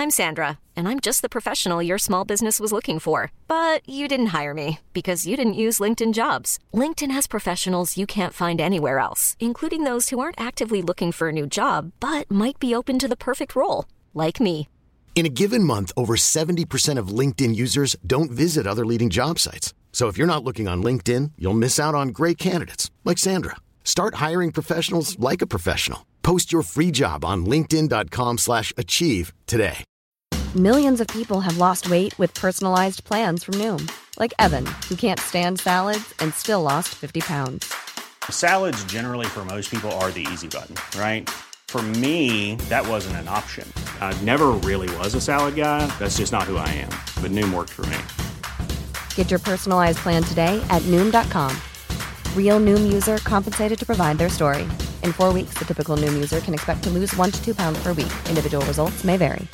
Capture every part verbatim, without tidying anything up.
I'm Sandra, and I'm just the professional your small business was looking for. But you didn't hire me because you didn't use LinkedIn Jobs. LinkedIn has professionals you can't find anywhere else, including those who aren't actively looking for a new job, but might be open to the perfect role, like me. In a given month, over seventy percent of LinkedIn users don't visit other leading job sites. So if you're not looking on LinkedIn, you'll miss out on great candidates like Sandra. Start hiring professionals like a professional. Post your free job on linkedin dot com slash achieve today. Millions of people have lost weight with personalized plans from Noom. Like Evan, who can't stand salads and still lost fifty pounds. Salads generally for most people are the easy button, right? For me, that wasn't an option. I never really was a salad guy. That's just not who I am. But Noom worked for me. Get your personalized plan today at Noom dot com. Real Noom user compensated to provide their story. In four weeks, the typical Noom user can expect to lose one to two pounds per week. Individual results may vary.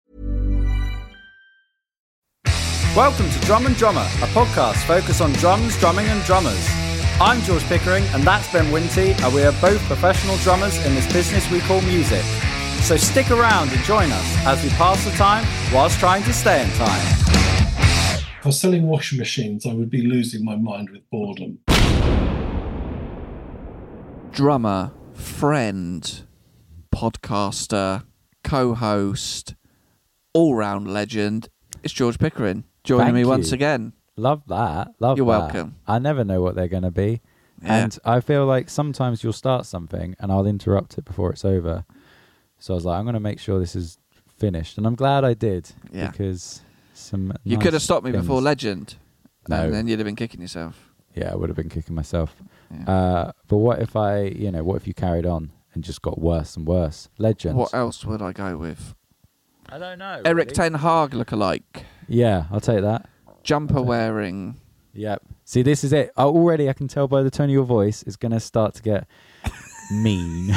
Welcome to Drum and Drummer, a podcast focused on drums, drumming and drummers. I'm George Pickering and that's Ben Winty, and we are both professional drummers in this business we call music. So stick around and join us as we pass the time whilst trying to stay in time. If I was selling washing machines, I would be losing my mind with boredom. Drummer, friend, podcaster, co-host, all-round legend, it's George Pickering joining Thank me you. once again. Love that. Love You're that. welcome. I never know what they're going to be. Yeah. And I feel like sometimes you'll start something and I'll interrupt it before it's over. So I was like, I'm going to make sure this is finished. And I'm glad I did. Yeah. Because some You nice could have stopped me things- before legend. No. And then you'd have been kicking yourself. Yeah, I would have been kicking myself. Yeah. Uh, but what if I, you know, what if you carried on and just got worse and worse? Legends. What else would I go with? I don't know. Eric really. Ten Hag lookalike. Yeah, I'll take that. Jumper wearing. Yep. See, this is it. I, already, I can tell by the tone of your voice, it's going to start to get mean.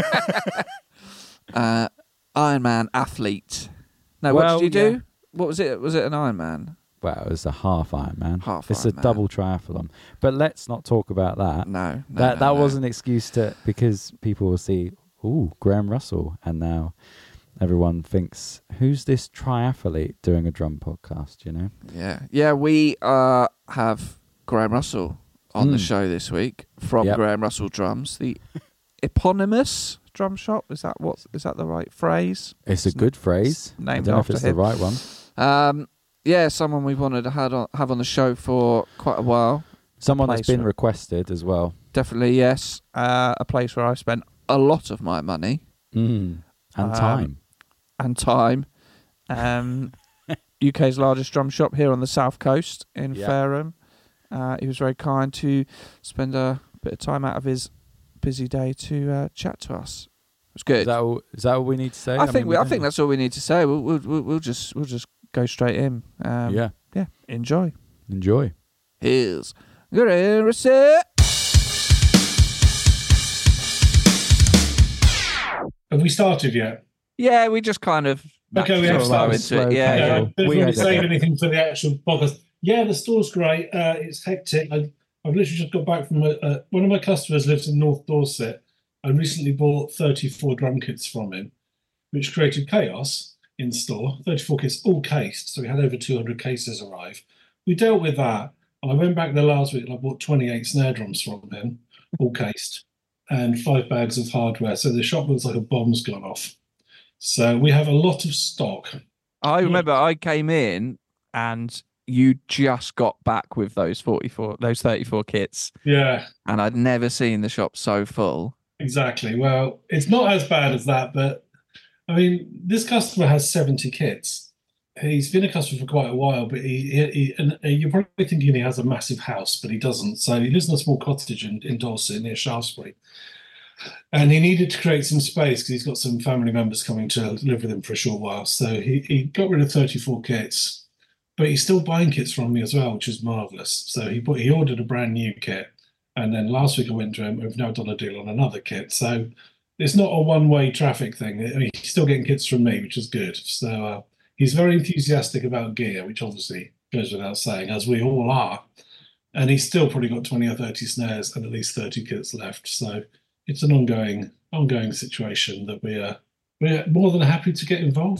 uh, Iron Man athlete. No, Well, what did you do? yeah. What was it? Was it an Iron Man? Well, it was a half Ironman. Half It's a Ironman. double triathlon. But let's not talk about that. No. no that no, that no. was an excuse to, because people will see, ooh, Graham Russell, and now everyone thinks, who's this triathlete doing a drum podcast? You know? Yeah, yeah. We uh, have Graham Russell on the Mm. show this week from Yep. Graham Russell Drums, the eponymous drum shop. Is that what? Is that the right phrase? It's a good phrase. I Named don't know if after it's him. the right one. Um, yeah, someone we've wanted to had on, have on the show for quite a while. Someone that's place been where- requested as well. Definitely, yes. Uh, a place where I've spent a lot of my money Mm. And Um, time. and time. Um, U K's largest drum shop here on the south coast in Yeah. Fareham. Uh, he was very kind to spend a bit of time out of his busy day to uh, chat to us. It was good. Is that all, is that all we need to say? I, think mean, we, I don't- think that's all we need to say. We'll we'll, we'll, we'll just we'll just go straight in. Um, Yeah. yeah. Enjoy. Enjoy. Here's Graham Russell. Have we started yet? Yeah, we just kind of Okay, we have flow started. into it. Yeah, Slow yeah. Yeah, We before we had say it. anything for the actual podcast. Yeah, the store's great. Uh, it's hectic. I, I've literally just got back from a, uh, one of my customers lives in North Dorset. I recently bought thirty-four drum kits from him, which created chaos in store. thirty-four kits, all cased. So we had over two hundred cases arrive. We dealt with that. And I went back there last week and I bought twenty-eight snare drums from him, all cased, and five bags of hardware. So the shop looks like a bomb's gone off. So we have a lot of stock. I remember I came in and you just got back with those forty-four, those thirty-four kits, Yeah, and I'd never seen the shop so full. exactly. Well, it's not as bad as that, but I mean, this customer has seventy kits. He's been a customer for quite a while, but he, he, he and you're probably thinking he has a massive house, but he doesn't. So he lives in a small cottage in, in Dorset near Shaftesbury. And he needed to create some space because he's got some family members coming to live with him for a short while. So he, he got rid of thirty-four kits, but he's still buying kits from me as well, which is marvellous. So he bought, he ordered a brand new kit. And then last week I went to him, we've now done a deal on another kit. So it's not a one-way traffic thing. I mean, he's still getting kits from me, which is good. So uh, he's very enthusiastic about gear, which obviously goes without saying, as we all are. And he's still probably got twenty or thirty snares and at least thirty kits left. So it's an ongoing ongoing situation that we are we're more than happy to get involved in.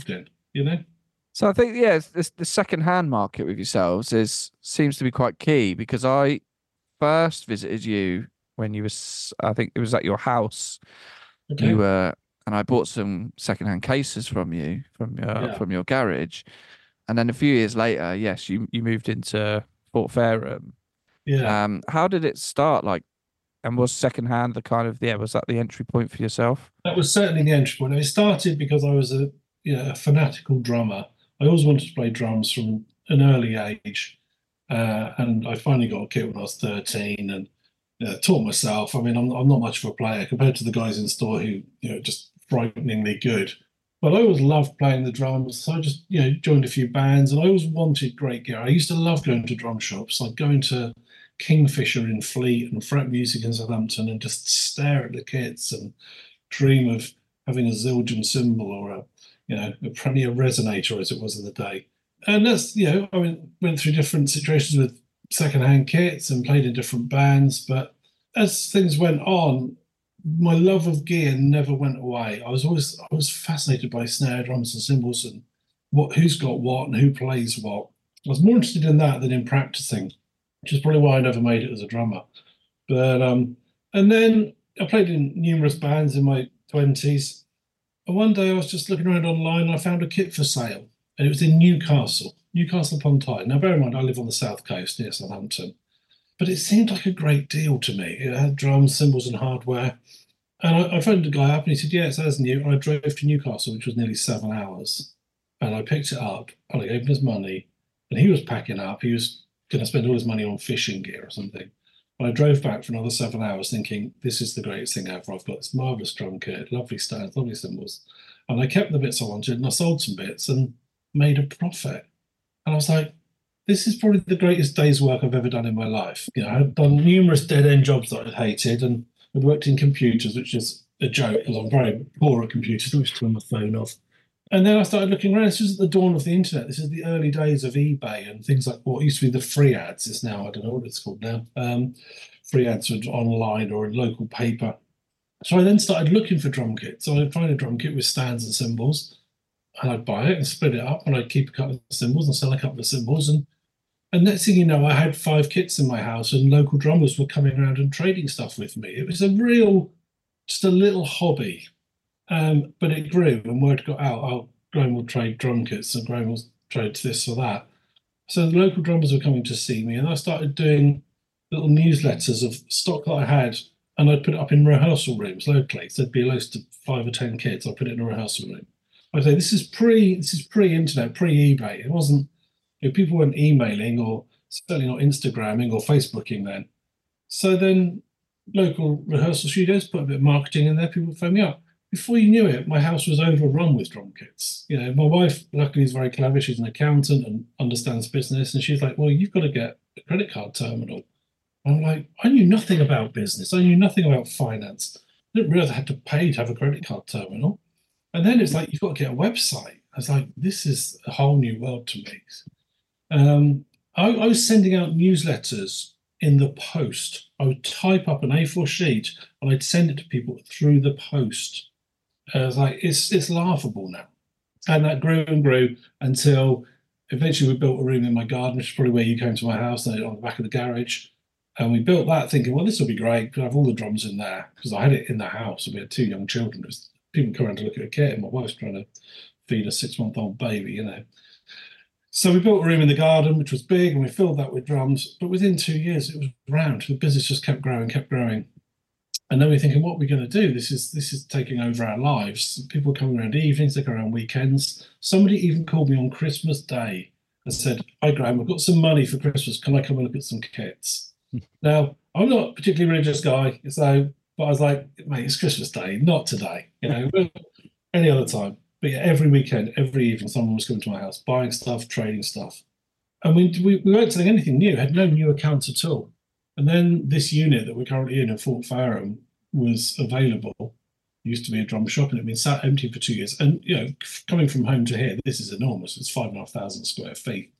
you know. So I think yeah, it's, it's the second-hand market with yourselves is seems to be quite key, because I first visited you when you was, I think it was at your house. Okay. You were, and I bought some second-hand cases from you from your Yeah. from your garage, and then a few years later, yes, you you moved into Fort Fareham. Yeah. Um, how did it start? Like, and was second-hand the kind of yeah, was that the entry point for yourself? That was certainly the entry point. It started because I was a you know a fanatical drummer. I always wanted to play drums from an early age, uh, and I finally got a kit when I was thirteen, and uh, taught myself. I mean, I'm I'm not much of a player compared to the guys in store who you know just frighteningly good. But I always loved playing the drums, so I just you know joined a few bands, and I always wanted great gear. I used to love going to drum shops, like going to Kingfisher in Fleet and Fret Music in Southampton, and just stare at the kits and dream of having a Zildjian cymbal or a you know a Premier resonator as it was in the day. And that's you know I mean, went through different situations with secondhand kits and played in different bands. But as things went on, my love of gear never went away. I was always I was fascinated by snare drums and cymbals and what who's got what and who plays what. I was more interested in that than in practicing, which is probably why I never made it as a drummer. But um, and then I played in numerous bands in my twenties. And one day I was just looking around online and I found a kit for sale. And it was in Newcastle, Newcastle upon Tyne. Now, bear in mind, I live on the south coast near Southampton. But it seemed like a great deal to me. It had drums, cymbals, and hardware. And I, I phoned the guy up and he said, yeah, it's as new. And I drove to Newcastle, which was nearly seven hours. And I picked it up and I gave him his money. And he was packing up. He was going to spend all his money on fishing gear or something. And I drove back for another seven hours thinking, this is the greatest thing ever. I've got this marvellous drum kit, lovely stands, lovely cymbals. And I kept the bits I wanted and I sold some bits and made a profit. And I was like, this is probably the greatest day's work I've ever done in my life. You know, I'd done numerous dead-end jobs that I'd hated, and I'd worked in computers, which is a joke because I'm very poor at computers. I used to turn my phone off. And then I started looking around. This was at the dawn of the internet. This is the early days of eBay and things like what used to be the free ads. It's now, I don't know what it's called now. Um, free ads were online or in local paper. So I then started looking for drum kits. So I'd find a drum kit with stands and cymbals, and I'd buy it and split it up, and I'd keep a couple of cymbals and sell a couple of cymbals. And, and next thing you know, I had five kits in my house, and local drummers were coming around and trading stuff with me. It was a real, just a little hobby. Um, but it grew and word got out. Oh, Graham will trade drum kits and Graham will trade this or that. So the local drummers were coming to see me, and I started doing little newsletters of stock that I had, and I'd put it up in rehearsal rooms locally. So there'd be a list of five or ten kits. I'd put it in a rehearsal room. I'd say this is pre, this is pre-internet, pre-eBay. It wasn't, you know, people weren't emailing or certainly not Instagramming or Facebooking then. So then local rehearsal studios put a bit of marketing in there. People would phone me up. Before you knew it, my house was overrun with drum kits. You know, my wife, luckily, is very clever. She's an accountant and understands business. And she's like, well, you've got to get a credit card terminal. And I'm like, I knew nothing about business. I knew nothing about finance. I didn't realize I had to pay to have a credit card terminal. And then it's like, you've got to get a website. I was like, this is a whole new world to me. Um, I, I was sending out newsletters in the post. I would type up an A four sheet and I'd send it to people through the post. I was like, it's it's laughable now. And that grew and grew until eventually we built a room in my garden, which is probably where you came to my house, on the back of the garage. And we built that thinking, well, this will be great. We'll have all the drums in there because I had it in the house. And we had two young children. Was, people come around to look at a kit, and my wife's trying to feed a six-month-old baby, you know. So we built a room in the garden, which was big, and we filled that with drums. But within two years, it was round. The business just kept growing, kept growing. And then we're thinking, what are we going to do? This is this is taking over our lives. People come around evenings, they come around weekends. Somebody even called me on Christmas Day and said, hi, Graham, I've got some money for Christmas. Can I come and look at some kits? Now, I'm not a particularly religious guy, so, but I was like, mate, it's Christmas Day, not today. You know, any other time. But yeah, every weekend, every evening, someone was coming to my house, buying stuff, trading stuff. And we, we, we weren't selling anything new, had no new accounts at all. And then this unit that we're currently in in Fort Fareham was available. It used to be a drum shop and it had been sat empty for two years. And, you know, coming from home to here, this is enormous. It's five and a half thousand square feet.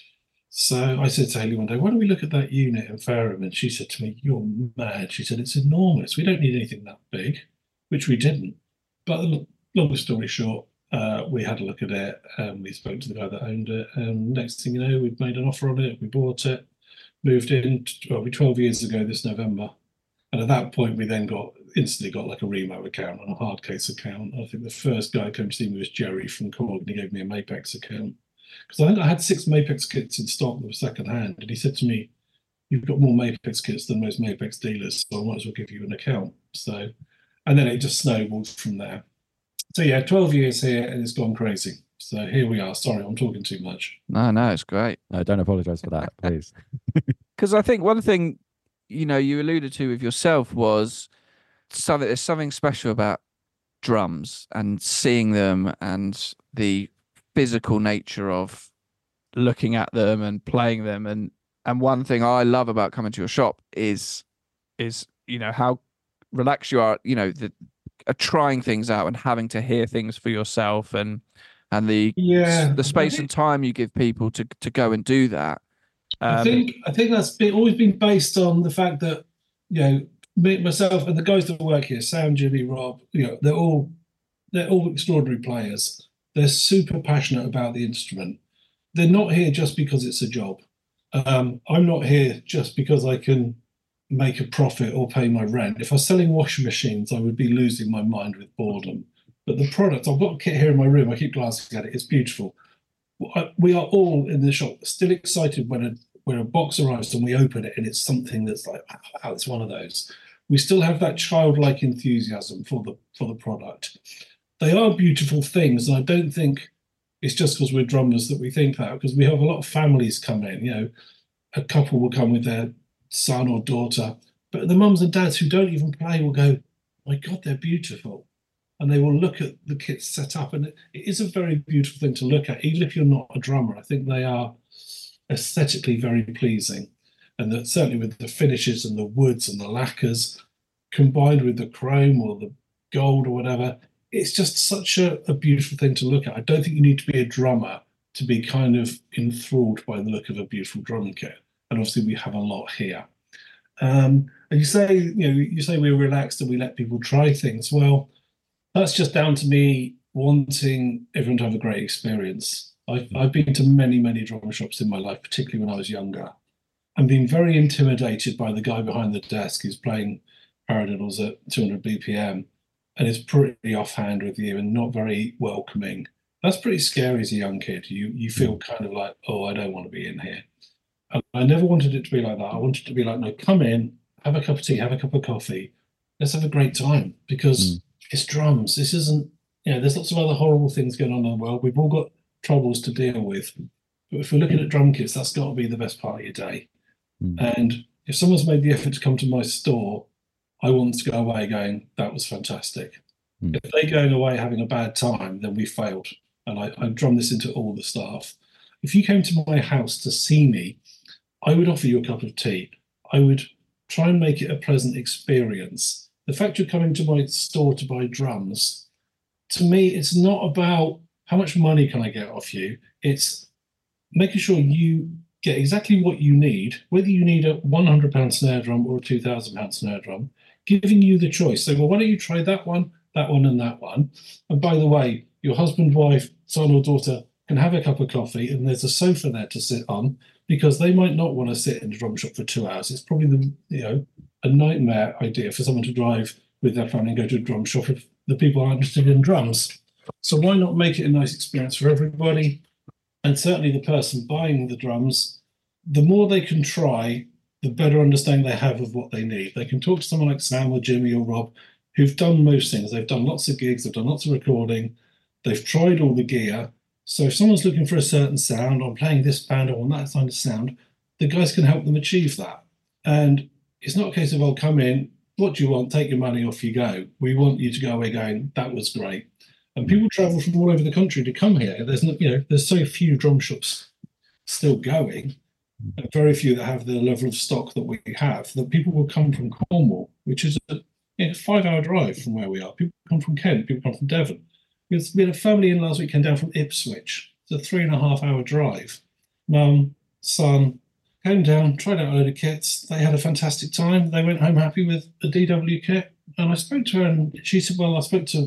So I said to Hayley one day, why don't we look at that unit in Fareham? And she said to me, you're mad. She said, it's enormous. We don't need anything that big, which we didn't. But long story short, Uh, we had a look at it, and we spoke to the guy that owned it. And next thing you know, we'd made an offer on it. We bought it, moved in. Well, we twelve years ago this November, and at that point, we then got instantly got like a Remo account and a Hardcase account. I think the first guy who came to see me was Jerry from Cork, and he gave me a Mapex account because I think I had six Mapex kits in stock that were second hand, and he said to me, "You've got more Mapex kits than most Mapex dealers, so I might as well give you an account." So, and then it just snowballed from there. So yeah, twelve years here, and it's gone crazy. So here we are. Sorry, I'm talking too much. No, no, it's great. No, don't apologise for that, please. Because I think one thing, you know, you alluded to with yourself was something. There's something special about drums and seeing them and the physical nature of looking at them and playing them. And and one thing I love about coming to your shop is is you know how relaxed you are. You know the. Are trying things out and having to hear things for yourself, and and the yeah the space think, and time you give people to to go and do that. Um, I think I think that's been, always been based on the fact that you know me, myself and the guys that work here, Sam, Jimmy, Rob, you know, they're all they're all extraordinary players. They're super passionate about the instrument. They're not here just because it's a job. Um, I'm not here just because I can make a profit or pay my rent. If I was selling washing machines, I would be losing my mind with boredom. But the product, I've got a kit here in my room. I keep glancing at it. It's beautiful. We are all in the shop still excited when a when a box arrives and we open it and it's something that's like, wow, it's one of those. We still have that childlike enthusiasm for the for the product. They are beautiful things, and I don't think it's just because we're drummers that we think that, because we have a lot of families come in. You know, a couple will come with their son or daughter, but the mums and dads who don't even play will go, my God, they're beautiful. And they will look at the kits set up, and it, it is a very beautiful thing to look at, even if you're not a drummer. I think they are aesthetically very pleasing, and that certainly with the finishes and the woods and the lacquers combined with the chrome or the gold or whatever, it's just such a, a beautiful thing to look at. I don't think you need to be a drummer to be kind of enthralled by the look of a beautiful drum kit. And obviously we have a lot here. Um, and you say, you know, you say we're relaxed and we let people try things. Well, that's just down to me wanting everyone to have a great experience. I've, I've been to many, many drum shops in my life, particularly when I was younger, and been very intimidated by the guy behind the desk who's playing paradiddles at two hundred B P M and is pretty offhand with you and not very welcoming. That's pretty scary as a young kid. You, you feel kind of like, oh, I don't want to be in here. I never wanted it to be like that. I wanted it to be like, no, come in, have a cup of tea, have a cup of coffee. Let's have a great time, because mm. it's drums. This isn't, you know, there's lots of other horrible things going on in the world. We've all got troubles to deal with. But if we're looking at drum kits, that's got to be the best part of your day. Mm. And if someone's made the effort to come to my store, I want to go away going, that was fantastic. Mm. If they're going away having a bad time, then we failed. And I, I drum this into all the staff. If you came to my house to see me, I would offer you a cup of tea. I would try and make it a pleasant experience. The fact you're coming to my store to buy drums, to me, it's not about how much money can I get off you. It's making sure you get exactly what you need, whether you need a one hundred pound snare drum or a two thousand pound snare drum, giving you the choice. So, well, why don't you try that one, that one, and that one? And by the way, your husband, wife, son or daughter can have a cup of coffee, and there's a sofa there to sit on, because they might not want to sit in a drum shop for two hours. It's probably the you know a nightmare idea for someone to drive with their family and go to a drum shop if the people aren't interested in drums. So why not make it a nice experience for everybody? And certainly the person buying the drums, the more they can try, the better understanding they have of what they need. They can talk to someone like Sam or Jimmy or Rob, who've done most things. They've done lots of gigs, they've done lots of recording, they've tried all the gear. So if someone's looking for a certain sound, I'm playing this band, or on that kind of sound, the guys can help them achieve that. And it's not a case of, I'll come in, what do you want? Take your money, off you go. We want you to go away going, that was great. And people travel from all over the country to come here. There's no, you know, there's so few drum shops still going, and very few that have the level of stock that we have, that people will come from Cornwall, which is a you know, five-hour drive from where we are. People come from Kent, people come from Devon. We had a family in last weekend down from Ipswich. It's a three and a half hour drive. Mum, son, came down, tried out a load of kits. They had a fantastic time. They went home happy with a D W kit. And I spoke to her and she said, well, I spoke to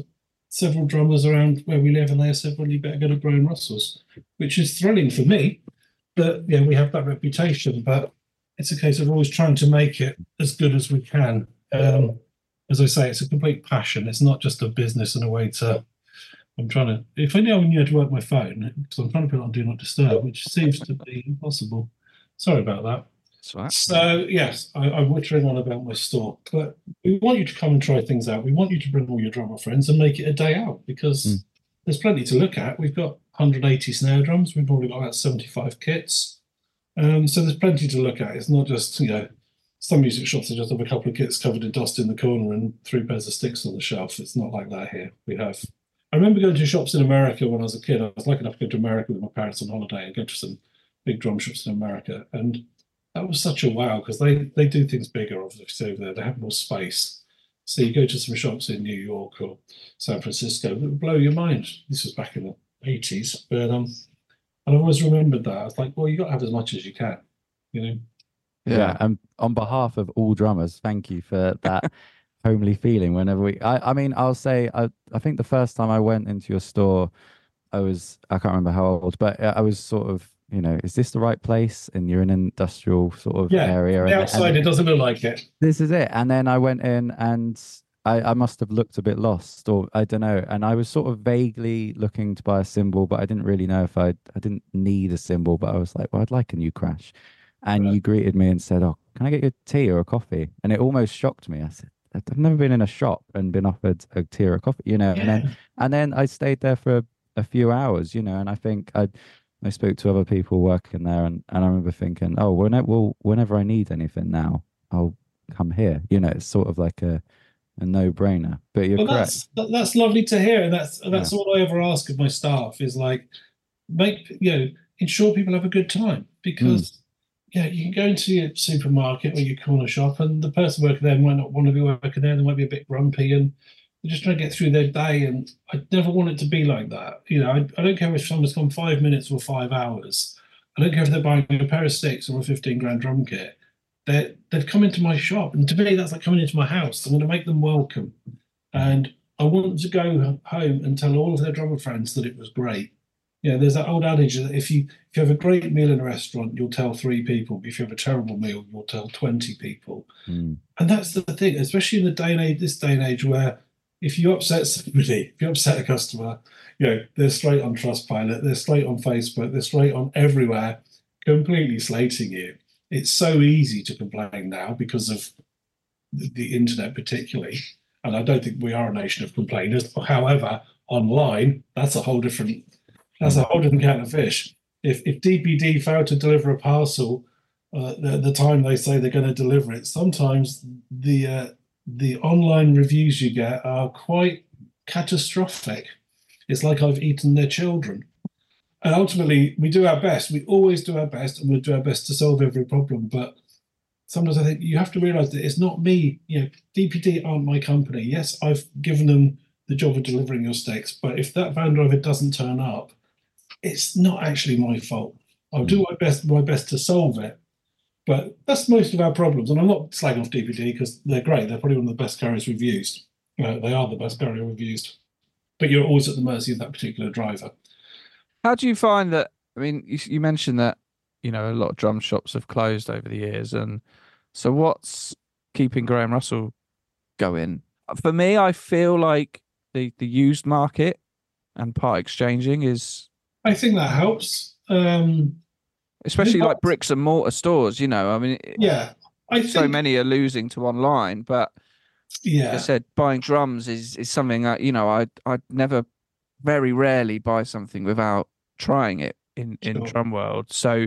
several drummers around where we live, and they said, well, you better go to Graham Russell's, which is thrilling for me. But yeah, we have that reputation, but it's a case of always trying to make it as good as we can. Um, as I say, it's a complete passion. It's not just a business and a way to, I'm trying to, if I knew I knew how to work my phone, because I'm trying to put it on Do Not Disturb, which seems to be impossible. Sorry about that. That's right. So, yes, I, I'm wittering on about my store, but we want you to come and try things out. We want you to bring all your drummer friends and make it a day out, because mm. there's plenty to look at. We've got one hundred eighty snare drums. We've probably got about seventy-five kits. Um, so there's plenty to look at. It's not just, you know, some music shops that just have a couple of kits covered in dust in the corner and three pairs of sticks on the shelf. It's not like that here. We have... I remember going to shops in America when I was a kid. I was lucky enough to go to America with my parents on holiday and go to some big drum shops in America. And that was such a wow, because they, they do things bigger, obviously, over there. They have more space. So you go to some shops in New York or San Francisco, it would blow your mind. This was back in the eighties. But um, and I've always remembered that. I was like, well, you got to have as much as you can, you know? Yeah, and on behalf of all drummers, thank you for that homely feeling whenever we... I, I mean, I'll say, I, I think the first time I went into your store, I was, I can't remember how old, but I was sort of, you know, is this the right place? And you're in an industrial sort of yeah, area. The and, outside, and it doesn't look like it. This is it. And then I went in and I, I must have looked a bit lost, or I don't know. And I was sort of vaguely looking to buy a cymbal, but I didn't really know if I I didn't need a cymbal, but I was like, well, I'd like a new Crash. And right. You greeted me and said, oh, can I get you a tea or a coffee? And it almost shocked me. I said, I've never been in a shop and been offered a tea or a coffee, you know. Yeah. And then and then I stayed there for a, a few hours, you know, and I think I I spoke to other people working there, and, and I remember thinking, oh, whenever, well, whenever I need anything now, I'll come here. You know, it's sort of like a, a no-brainer. But you're well, correct. That's, that's lovely to hear. And that's that's yeah. all I ever ask of my staff is like, make, you know, ensure people have a good time. Because, mm. yeah, you can go into your supermarket or your corner shop and the person working there might not want to be working there. They might be a bit grumpy and they're just trying to get through their day, and I never want it to be like that. You know, I, I don't care if someone's gone five minutes or five hours. I don't care if they're buying a pair of sticks or a fifteen grand drum kit. They they've come into my shop, and to me, that's like coming into my house. I'm going to make them welcome, and I want them to go home and tell all of their drummer friends that it was great. You know, there's that old adage that if you if you have a great meal in a restaurant, you'll tell three people. If you have a terrible meal, you'll tell twenty people. Mm. And that's the thing, especially in the day and age, this day and age, where if you upset somebody, if you upset a customer, you know, they're straight on Trustpilot, they're straight on Facebook, they're straight on everywhere, completely slating you. It's so easy to complain now because of the, the internet particularly. And I don't think we are a nation of complainers. However, online, that's a whole different that's a whole different kind of fish. If if D P D fail to deliver a parcel uh, the, the time they say they're going to deliver it, sometimes the uh, the online reviews you get are quite catastrophic. It's like I've eaten their children. And ultimately, we do our best. We always do our best, and we'll do our best to solve every problem. But sometimes I think you have to realise that it's not me. You know, D P D aren't my company. Yes, I've given them the job of delivering your sticks, but if that van driver doesn't turn up, it's not actually my fault. I'll do my best, my best to solve it. But that's most of our problems. And I'm not slagging off D P D because they're great. They're probably one of the best carriers we've used. Uh, they are the best carrier we've used. But you're always at the mercy of that particular driver. How do you find that? I mean, you, you mentioned that, you know, a lot of drum shops have closed over the years. And so what's keeping Graham Russell going? For me, I feel like the, the used market and part exchanging is... I think that helps. Um, Especially like bricks and mortar stores, you know. I mean, yeah, I think... so many are losing to online, but yeah, like I said, buying drums is, is something that, you know, I I'd never, very rarely buy something without trying it in, in Sure. drum world. So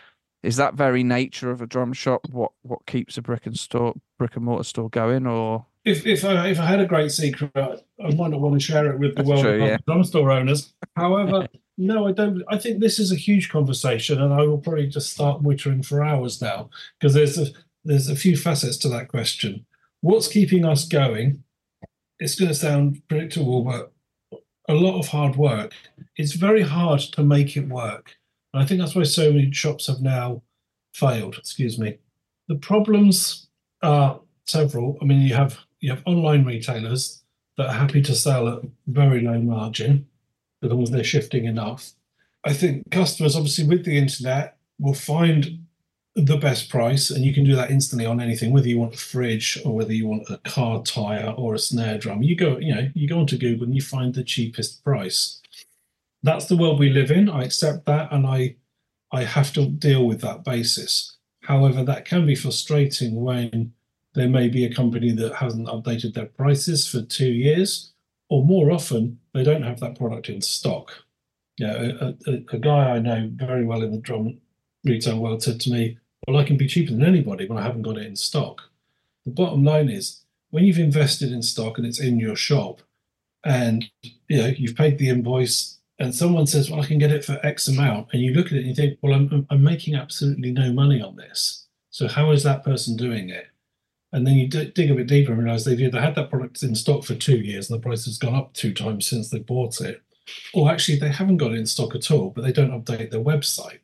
is that very nature of a drum shop what, what keeps a brick and store brick and mortar store going? Or If if I if I had a great secret, I might not want to share it with the That's world true, of yeah. drum store owners. However, no, I don't. I think this is a huge conversation, and I will probably just start wittering for hours now because there's a there's a few facets to that question. What's keeping us going? It's going to sound predictable, but a lot of hard work. It's very hard to make it work, and I think that's why so many shops have now failed. Excuse me. The problems are several. I mean, you have you have online retailers that are happy to sell at very low margin, as long as they're shifting enough. I think customers, obviously, with the internet, will find the best price, and you can do that instantly on anything, whether you want a fridge or whether you want a car tire or a snare drum. You go, you know, you go onto Google and you find the cheapest price. That's the world we live in. I accept that, and I, I have to deal with that basis. However, that can be frustrating when there may be a company that hasn't updated their prices for two years, or more often, they don't have that product in stock. Yeah, a, a, a guy I know very well in the drum retail world said to me, well, I can be cheaper than anybody when I haven't got it in stock. The bottom line is, when you've invested in stock and it's in your shop, and you know you've paid the invoice, and someone says, well, I can get it for X amount, and you look at it and you think, well, I'm, I'm making absolutely no money on this. So how is that person doing it? And then you d- dig a bit deeper and realize they've either had that product in stock for two years and the price has gone up two times since they bought it, or actually they haven't got it in stock at all, but they don't update their website.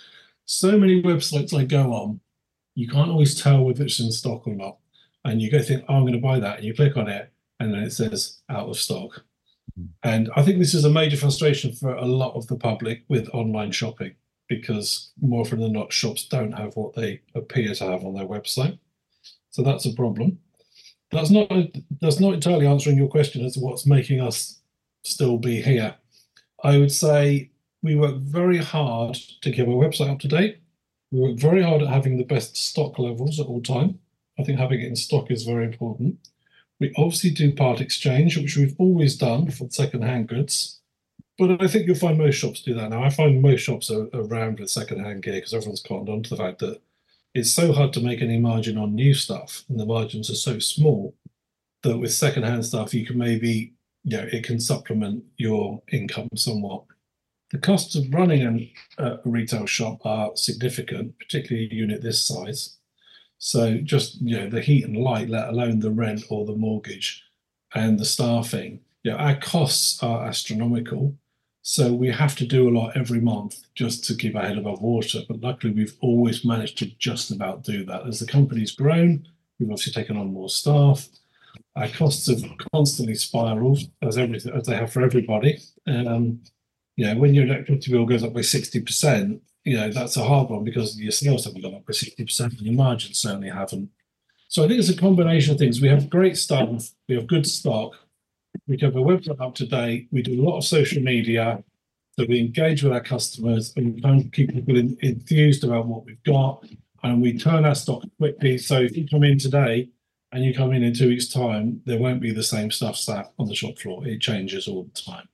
So many websites I go on, you can't always tell whether it's in stock or not. And you go think, oh, I'm going to buy that. And you click on it, and then it says out of stock. And I think this is a major frustration for a lot of the public with online shopping, because more often than not, shops don't have what they appear to have on their website. So that's a problem. That's not, that's not entirely answering your question as to what's making us still be here. I would say we work very hard to keep our website up to date. We work very hard at having the best stock levels at all time. I think having it in stock is very important. We obviously do part exchange, which we've always done for second-hand goods. But I think you'll find most shops do that now. I find most shops are around with second-hand gear because everyone's cottoned on to the fact that it's so hard to make any margin on new stuff, and the margins are so small that with second-hand stuff, you can maybe, you know, it can supplement your income somewhat. The costs of running a, a retail shop are significant, particularly a unit this size. So just, you know, the heat and light, let alone the rent or the mortgage and the staffing, you know, our costs are astronomical. So we have to do a lot every month just to keep our head above water. But luckily, we've always managed to just about do that. As the company's grown, we've obviously taken on more staff. Our costs have constantly spiraled, as everything as they have for everybody. Um, you know, when your electricity bill goes up by sixty percent, you know, that's a hard one because your sales haven't gone up by sixty percent and your margins certainly haven't. So I think it's a combination of things. We have great staff, we have good stock, we keep our website up to date, we do a lot of social media, so we engage with our customers and we try and keep people in, enthused about what we've got, and we turn our stock quickly. So if you come in today and you come in in two weeks' time, there won't be the same stuff sat on the shop floor. It changes all the time.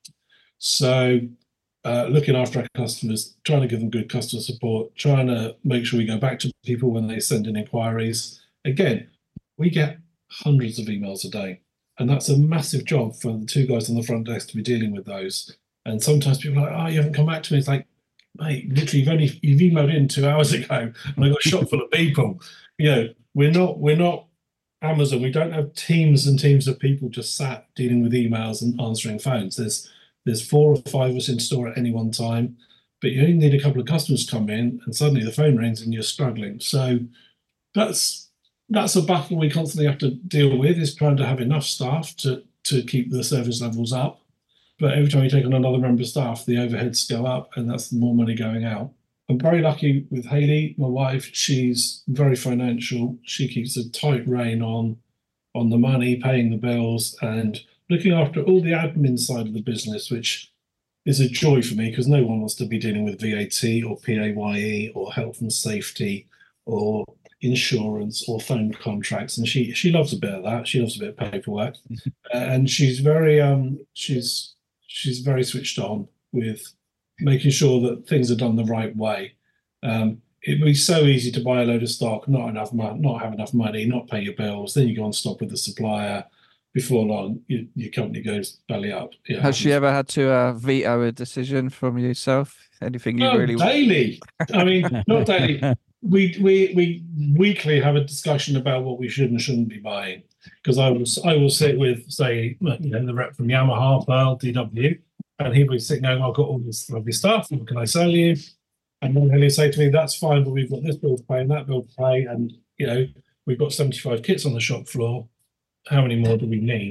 So uh, looking after our customers, trying to give them good customer support, trying to make sure we go back to people when they send in inquiries. Again, we get hundreds of emails a day, and that's a massive job for the two guys on the front desk to be dealing with those. And sometimes people are like, oh, you haven't come back to me. It's like, mate, literally, you've only you've emailed in two hours ago, and I got a shop full of people. You know, we're not we're not Amazon. We don't have teams and teams of people just sat dealing with emails and answering phones. There's there's four or five of us in store at any one time, but you only need a couple of customers to come in, and suddenly the phone rings and you're struggling. So that's that's a battle we constantly have to deal with, is trying to have enough staff to to keep the service levels up. But every time you take on another member of staff, the overheads go up, and that's more money going out. I'm very lucky with Hayley, my wife. She's very financial. She keeps a tight rein on on the money, paying the bills, and looking after all the admin side of the business, which is a joy for me because no one wants to be dealing with V A T or P A Y E or health and safety or insurance or phone contracts, and she she loves a bit of that. She loves a bit of paperwork, and she's very um she's she's very switched on with making sure that things are done the right way. Um, it'd be so easy to buy a load of stock, not enough money, not have enough money, not pay your bills, then you go and stop with the supplier. Before long, you, your company goes belly up. Yeah. Has she ever had to uh, veto a decision from yourself? Anything you oh, really daily? I mean, not daily. We we we weekly have a discussion about what we should and shouldn't be buying. Because I will I will sit with, say, you know, the rep from Yamaha, Pearl, D W, and he'll be sitting going, I've got all this lovely stuff. What can I sell you? And then he'll say to me, that's fine, but we've got this bill to pay and that bill to pay, and you know, we've got seventy-five kits on the shop floor. How many more do we need?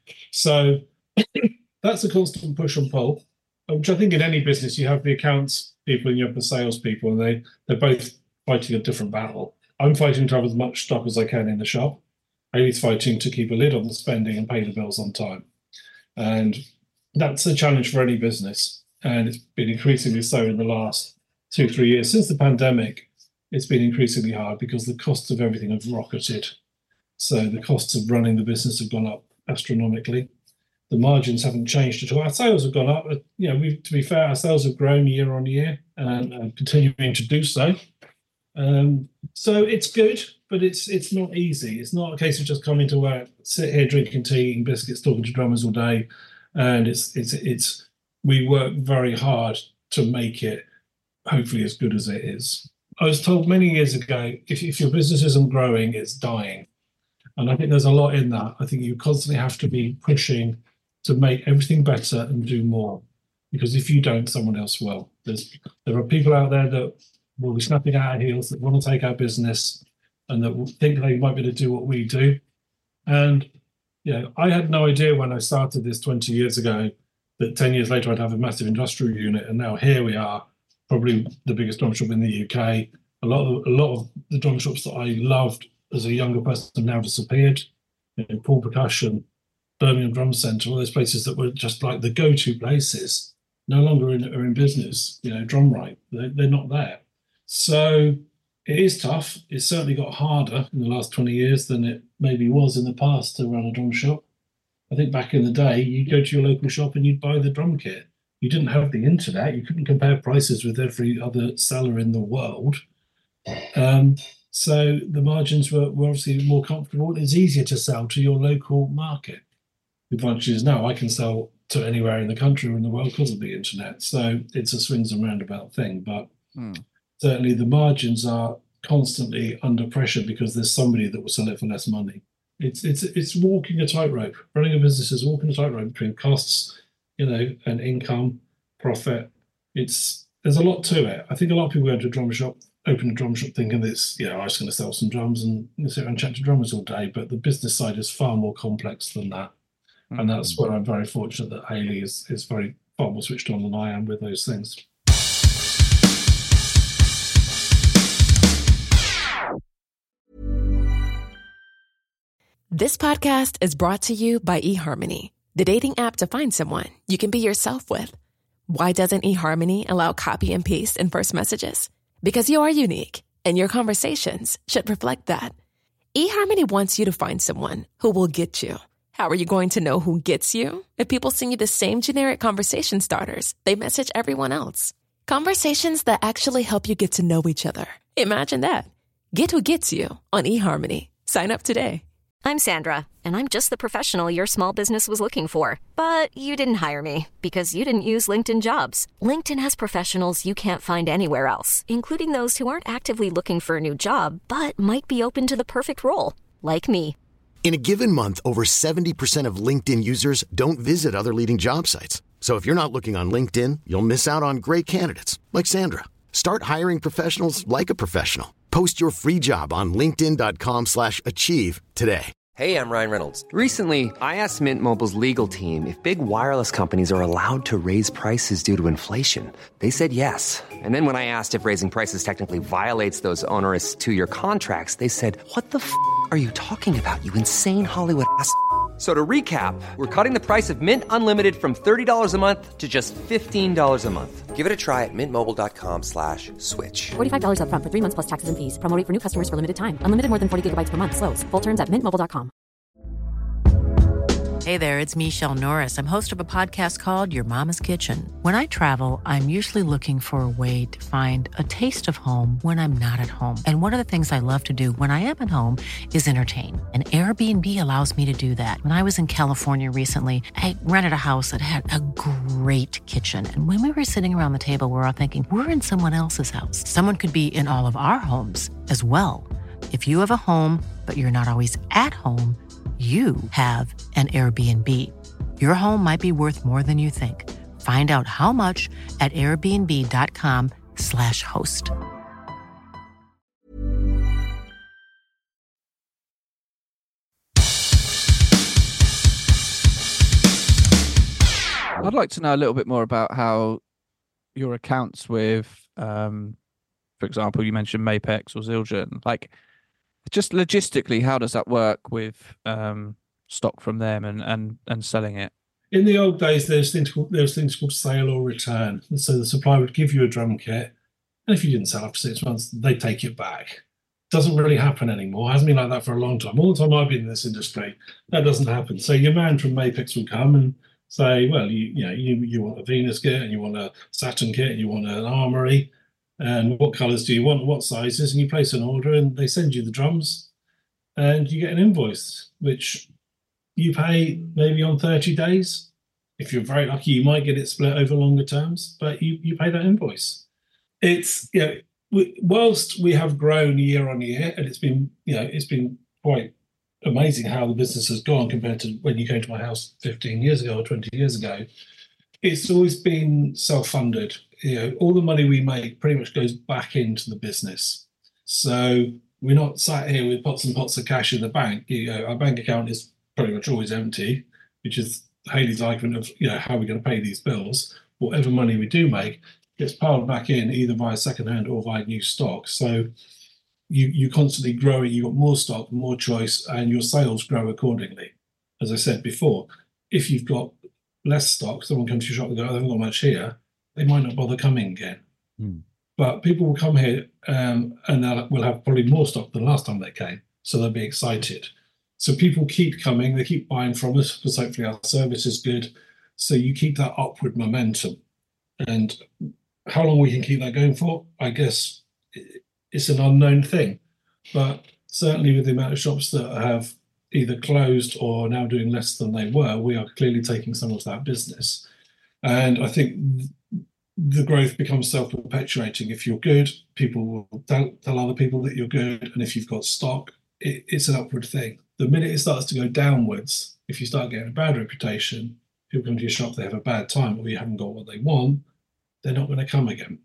So that's a constant push and pull, which I think in any business, you have the accounts people and you have the sales people, and they, they're both fighting a different battle. I'm fighting to have as much stock as I can in the shop. Haley's fighting to keep a lid on the spending and pay the bills on time. And that's a challenge for any business. And it's been increasingly so in the last two, three years. Since the pandemic, it's been increasingly hard because the costs of everything have rocketed. So the costs of running the business have gone up astronomically. The margins haven't changed at all. Our sales have gone up. You know, we, to be fair, our sales have grown year on year and, and continuing to do so. Um, so it's good, but it's it's not easy. It's not a case of just coming to work, sit here drinking tea, eating biscuits, talking to drummers all day. And it's it's it's we work very hard to make it hopefully as good as it is. I was told many years ago, if, if your business isn't growing, it's dying. And I think there's a lot in that. I think you constantly have to be pushing to make everything better and do more. Because if you don't, someone else will. There's there are people out there that will be snapping at our heels, that want to take our business and that will think they might be able to do what we do. And you know, I had no idea when I started this twenty years ago that ten years later I'd have a massive industrial unit. And now here we are, probably the biggest drum shop in the U K. A lot of a lot of the drum shops that I loved as a younger person have now disappeared. You know, Paul Percussion, Birmingham Drum Centre, all those places that were just like the go-to places, no longer in, are in business. You know, Drum Right, they're, they're not there. So it is tough. It's certainly got harder in the last twenty years than it maybe was in the past to run a drum shop. I think back in the day, you'd go to your local shop and you'd buy the drum kit. You didn't have the internet. You couldn't compare prices with every other seller in the world. Um, so the margins were, were obviously more comfortable. It's easier to sell to your local market. The advantage is now I can sell to anywhere in the country or in the world because of the internet. So it's a swings and roundabout thing. But hmm. certainly the margins are constantly under pressure because there's somebody that will sell it for less money. It's it's it's walking a tightrope. Running a business is walking a tightrope between costs, you know, and income, profit. It's there's a lot to it. I think a lot of people go into a drum shop, open a drum shop thinking this, you know, I was going to sell some drums and sit and chat to drummers all day. But the business side is far more complex than that. Mm-hmm. And that's where I'm very fortunate that Haley is is very far more switched on than I am with those things. This podcast is brought to you by eHarmony, the dating app to find someone you can be yourself with. Why doesn't eHarmony allow copy and paste in first messages? Because you are unique, and your conversations should reflect that. eHarmony wants you to find someone who will get you. How are you going to know who gets you? If people send you the same generic conversation starters they message everyone else. Conversations that actually help you get to know each other. Imagine that. Get who gets you on eHarmony. Sign up today. I'm Sandra, and I'm just the professional your small business was looking for. But you didn't hire me because you didn't use LinkedIn Jobs. LinkedIn has professionals you can't find anywhere else, including those who aren't actively looking for a new job, but might be open to the perfect role, like me. In a given month, over seventy percent of LinkedIn users don't visit other leading job sites. So if you're not looking on LinkedIn, you'll miss out on great candidates like Sandra. Start hiring professionals like a professional. Post your free job on linkedin.com slash achieve today. Hey, I'm Ryan Reynolds. Recently, I asked Mint Mobile's legal team if big wireless companies are allowed to raise prices due to inflation. They said yes. And then when I asked if raising prices technically violates those onerous two-year contracts, they said, what the f*** are you talking about, you insane Hollywood ass f- So to recap, we're cutting the price of Mint Unlimited from thirty dollars a month to just fifteen dollars a month. Give it a try at mintmobile.com slash switch. forty-five dollars up front for three months plus taxes and fees. Promo rate for new customers for limited time. Unlimited more than forty gigabytes per month. Slows full terms at mint mobile dot com. Hey there, it's Michelle Norris. I'm host of a podcast called Your Mama's Kitchen. When I travel, I'm usually looking for a way to find a taste of home when I'm not at home. And one of the things I love to do when I am at home is entertain. And Airbnb allows me to do that. When I was in California recently, I rented a house that had a great kitchen. And when we were sitting around the table, we were all thinking, we're in someone else's house. Someone could be in all of our homes as well. If you have a home, but you're not always at home, you have an Airbnb. Your home might be worth more than you think. Find out how much at airbnb.com slash host. I'd like to know a little bit more about how your accounts with, um, for example, you mentioned Mapex or Zildjian. Like, just logistically, how does that work with um, stock from them and, and, and selling it? In the old days, there's things called, there's things called sale or return. So the supplier would give you a drum kit, and if you didn't sell after six months, they take it back. Doesn't really happen anymore. It hasn't been like that for a long time. All the time I've been in this industry, that doesn't happen. So your man from Mapex will come and say, well, you you know, you, you want a Venus kit and you want a Saturn kit and you want an Armory, and what colours do you want, what sizes, and you place an order and they send you the drums and you get an invoice, which you pay maybe on thirty days. If you're very lucky, you might get it split over longer terms, but you, you pay that invoice. It's, you know, we, whilst we have grown year on year, and it's been, you know, it's been quite amazing how the business has gone compared to when you came to my house fifteen years ago or twenty years ago, it's always been self-funded. You know, all the money we make pretty much goes back into the business. So we're not sat here with pots and pots of cash in the bank. You know, our bank account is pretty much always empty, which is Hayley's argument of, you know, how are we going to pay these bills? Whatever money we do make gets piled back in either via secondhand or via new stock. So you you constantly grow it. You've got more stock, more choice, and your sales grow accordingly. As I said before, if you've got less stock, someone comes to your shop and go, I haven't got much here, they might not bother coming again. Mm. But people will come here um, and they'll will have probably more stock than last time they came. So they'll be excited. So people keep coming, they keep buying from us because hopefully our service is good. So you keep that upward momentum. And how long we can keep that going for, I guess it's an unknown thing. But certainly with the amount of shops that have either closed or now doing less than they were, we are clearly taking some of that business. And I think the growth becomes self-perpetuating. If you're good, people will tell, tell other people that you're good. And if you've got stock, it, it's an upward thing. The minute it starts to go downwards, if you start getting a bad reputation, people come to your shop, they have a bad time, or you haven't got what they want, they're not going to come again.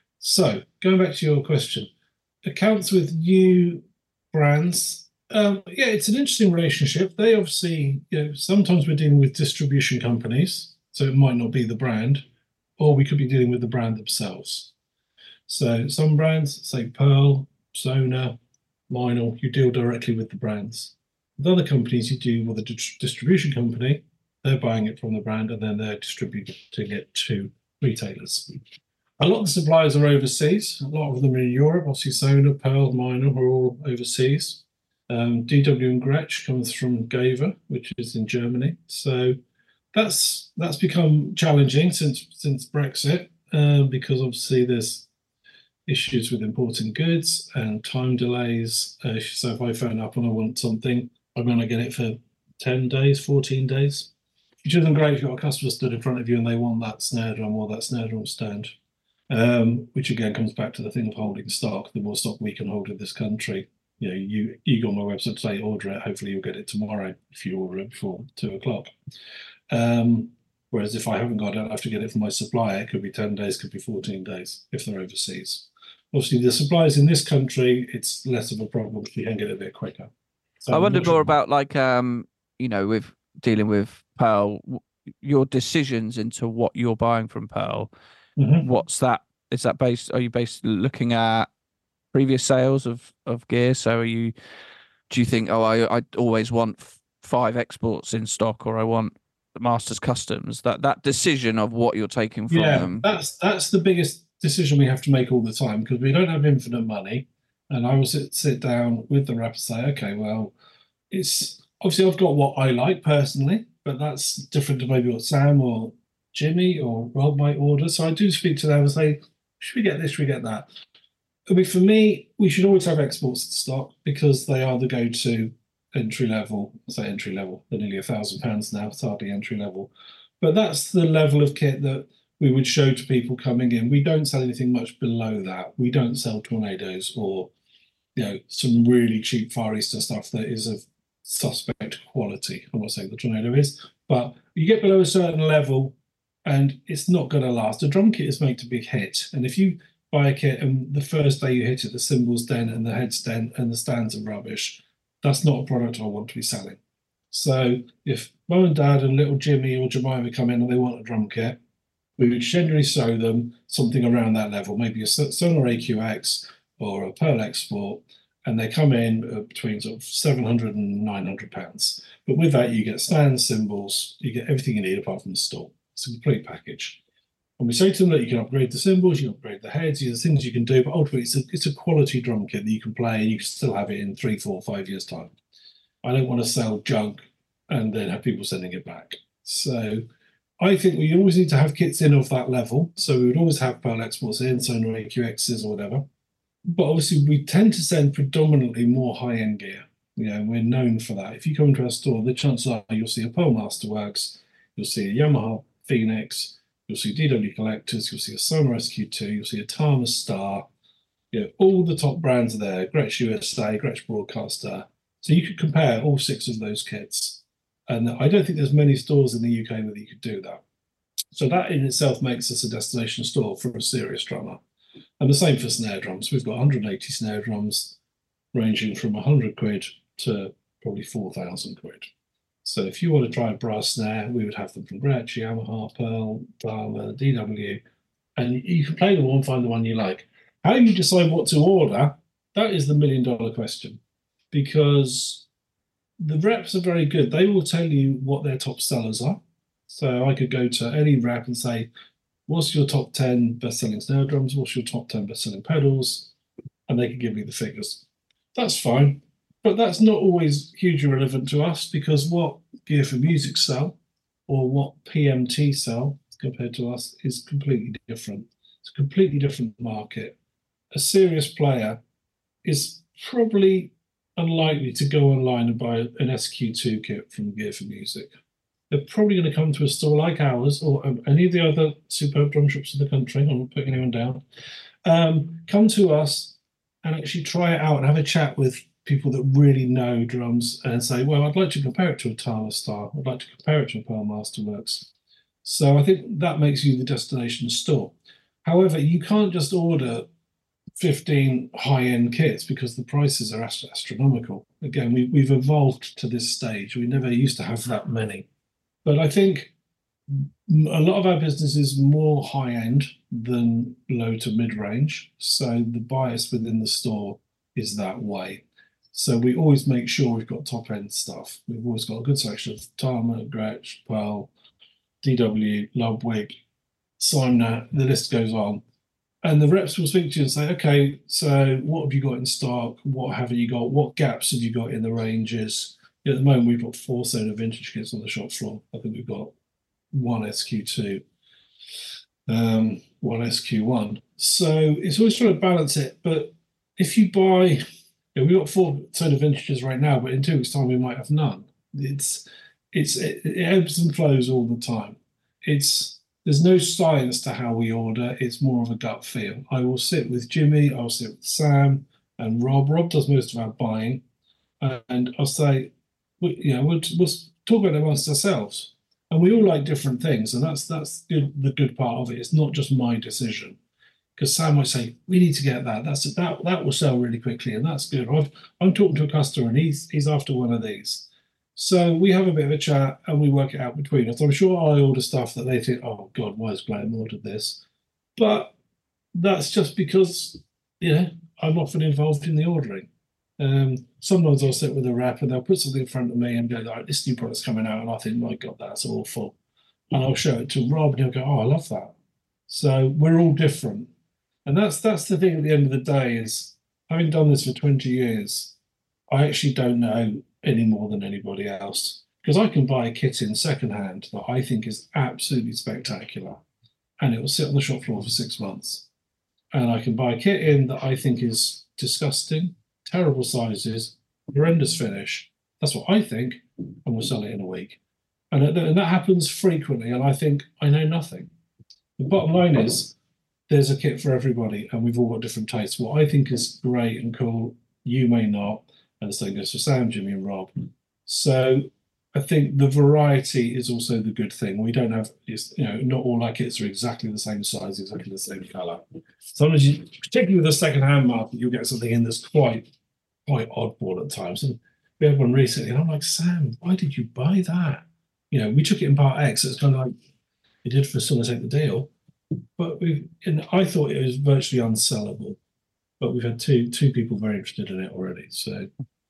So going back to your question, accounts with new brands, um, yeah, it's an interesting relationship. They obviously, you know, sometimes we're dealing with distribution companies, so it might not be the brand, or we could be dealing with the brand themselves. So some brands, say Pearl, Sona, Lionel, you deal directly with the brands. With other companies, you deal with a di- distribution company, they're buying it from the brand and then they're distributing it to retailers. A lot of the suppliers are overseas. A lot of them are in Europe. Obviously, Sona, Pearl, Lionel are all overseas. Um, D W and Gretsch comes from Gaver, which is in Germany. So that's that's become challenging since since Brexit, uh, because obviously there's issues with importing goods and time delays. Uh, so if I phone up and I want something, I'm going to get it for ten days, fourteen days, which isn't great if you've got a customer stood in front of you and they want that snare drum or that snare drum stand, um, which again comes back to the thing of holding stock. The more stock we can hold in this country, you know, you, you go on my website today, order it, hopefully you'll get it tomorrow if you order it before two o'clock. Um, whereas if I haven't got it, I have to get it from my supplier. It could be ten days, could be fourteen days if they're overseas. Obviously, the suppliers in this country, it's less of a problem if you can get it a bit quicker. So I wonder more sure. about like, um, you know, with dealing with Pearl, your decisions into what you're buying from Pearl. Mm-hmm. What's that? Is that based? Are you based looking at previous sales of, of gear? So are you? Do you think, oh, I I always want f- five exports in stock, or I want the Masters Customs? That that decision of what you're taking from yeah, them. that's that's the biggest decision we have to make all the time because we don't have infinite money. And I will sit sit down with the rep and say, okay, well, it's obviously I've got what I like personally, but that's different to maybe what Sam or Jimmy or Rob might order. So I do speak to them and say, should we get this? Should we get that? I mean, for me, we should always have exports in stock because they are the go-to entry level. I say entry level, they're nearly a thousand pounds now. It's hardly entry level, but that's the level of kit that we would show to people coming in. We don't sell anything much below that. We don't sell Tornadoes or, you know, some really cheap Far Eastern stuff that is of suspect quality. I'm not saying the Tornado is, but you get below a certain level and it's not going to last. A drum kit is made to be hit. And if you buy a kit and the first day you hit it, the cymbals dent and the heads dent and the stands are rubbish, that's not a product I want to be selling. So if mum and dad and little Jimmy or Jemima come in and they want a drum kit, we would generally show them something around that level, maybe a Sonor A Q X or a Pearl Export, and they come in uh, between sort of seven hundred and nine hundred pounds. But with that, you get stands, cymbals, you get everything you need apart from the store. It's a complete package. And we say to them that you can upgrade the cymbals, you can upgrade the heads, there's things you can do, but ultimately it's a, it's a quality drum kit that you can play and you can still have it in three, four, five years' time. I don't want to sell junk and then have people sending it back. So I think we always need to have kits in of that level. So we would always have Pearl Exports in, Sonor A Q Xs or whatever. But obviously we tend to send predominantly more high-end gear. You know, we're known for that. If you come into our store, the chances are you'll see a Pearl Masterworks, you'll see a Yamaha Phoenix, you'll see D W Collectors, you'll see a Sonor S Q two, you'll see a Tama Star. You know, all the top brands are there, Gretsch U S A, Gretsch Broadcaster. So you could compare all six of those kits. And I don't think there's many stores in the U K where you could do that. So that in itself makes us a destination store for a serious drummer. And the same for snare drums. We've got one hundred eighty snare drums ranging from one hundred quid to probably four thousand quid. So if you want to try a brass snare, we would have them from Gretsch, Yamaha, Pearl, Tama, D W, and you can play them all and find the one you like. How you decide what to order, that is the million dollar question, because the reps are very good. They will tell you what their top sellers are. So I could go to any rep and say, what's your top ten best-selling snare drums? What's your top ten best-selling pedals? And they can give me the figures. That's fine. But that's not always hugely relevant to us, because what Gear for Music sell or what P M T sell compared to us is completely different. It's a completely different market. A serious player is probably unlikely to go online and buy an S Q two kit from Gear for Music. They're probably going to come to a store like ours or any of the other superb drum shops in the country. I'm not putting anyone down. Um, come to us and actually try it out and have a chat with people that really know drums and say, well, I'd like to compare it to a Tama Star. I'd like to compare it to a Pearl Masterworks. So I think that makes you the destination store. However, you can't just order fifteen high-end kits because the prices are ast- astronomical. Again, we, we've evolved to this stage. We never used to have that many. But I think a lot of our business is more high-end than low to mid-range. So the bias within the store is that way. So we always make sure we've got top-end stuff. We've always got a good section of Tama, Gretsch, Pearl, D W, Ludwig, Simner, the list goes on. And the reps will speak to you and say, okay, so what have you got in stock? What haven't you got? What gaps have you got in the ranges? At the moment, we've got four Sonor vintage kits on the shop floor. I think we've got one S Q two, um, one S Q one. So it's always trying to balance it. But if you buy, you know, we've got four Sonor vintages right now, but in two weeks' time, we might have none. It's, it's, it, it ebbs and flows all the time. It's, There's no science to how we order. It's more of a gut feel. I will sit with Jimmy, I'll sit with Sam and Rob. Rob does most of our buying. And I'll say, we, you know, we'll, we'll talk about it amongst ourselves. And we all like different things. And that's that's good, the good part of it. It's not just my decision. Because Sam might say, we need to get that. That's that that will sell really quickly. And that's good. I've, I'm talking to a customer and he's he's after one of these. So we have a bit of a chat and we work it out between us. I'm sure I order stuff that they think, oh, God, why has Graham ordered this? But that's just because, you know, I'm often involved in the ordering. Um, sometimes I'll sit with a rep and they'll put something in front of me and go, like, this new product's coming out. And I think, my God, that's awful. And I'll show it to Rob and he'll go, oh, I love that. So we're all different. And that's that's the thing at the end of the day is, having done this for twenty years, I actually don't know any more than anybody else, because I can buy a kit in secondhand that I think is absolutely spectacular and it will sit on the shop floor for six months. And I can buy a kit in that I think is disgusting, terrible sizes, horrendous finish. That's what I think, and we'll sell it in a week. And, and that happens frequently, and I think I know nothing. The bottom line is there's a kit for everybody and we've all got different tastes. What I think is great and cool, you may not. And the same goes for Sam, Jimmy, and Rob. So I think the variety is also the good thing. We don't have, you know, not all our kits are exactly the same size, exactly the same colour. Sometimes, you, particularly with the second-hand market, you'll get something in that's quite, quite oddball at times. And we had one recently, and I'm like, Sam, why did you buy that? You know, we took it in part X. It's kind of like we did for Summer Take the Deal, but we. And I thought it was virtually unsellable, but we've had two two people very interested in it already. So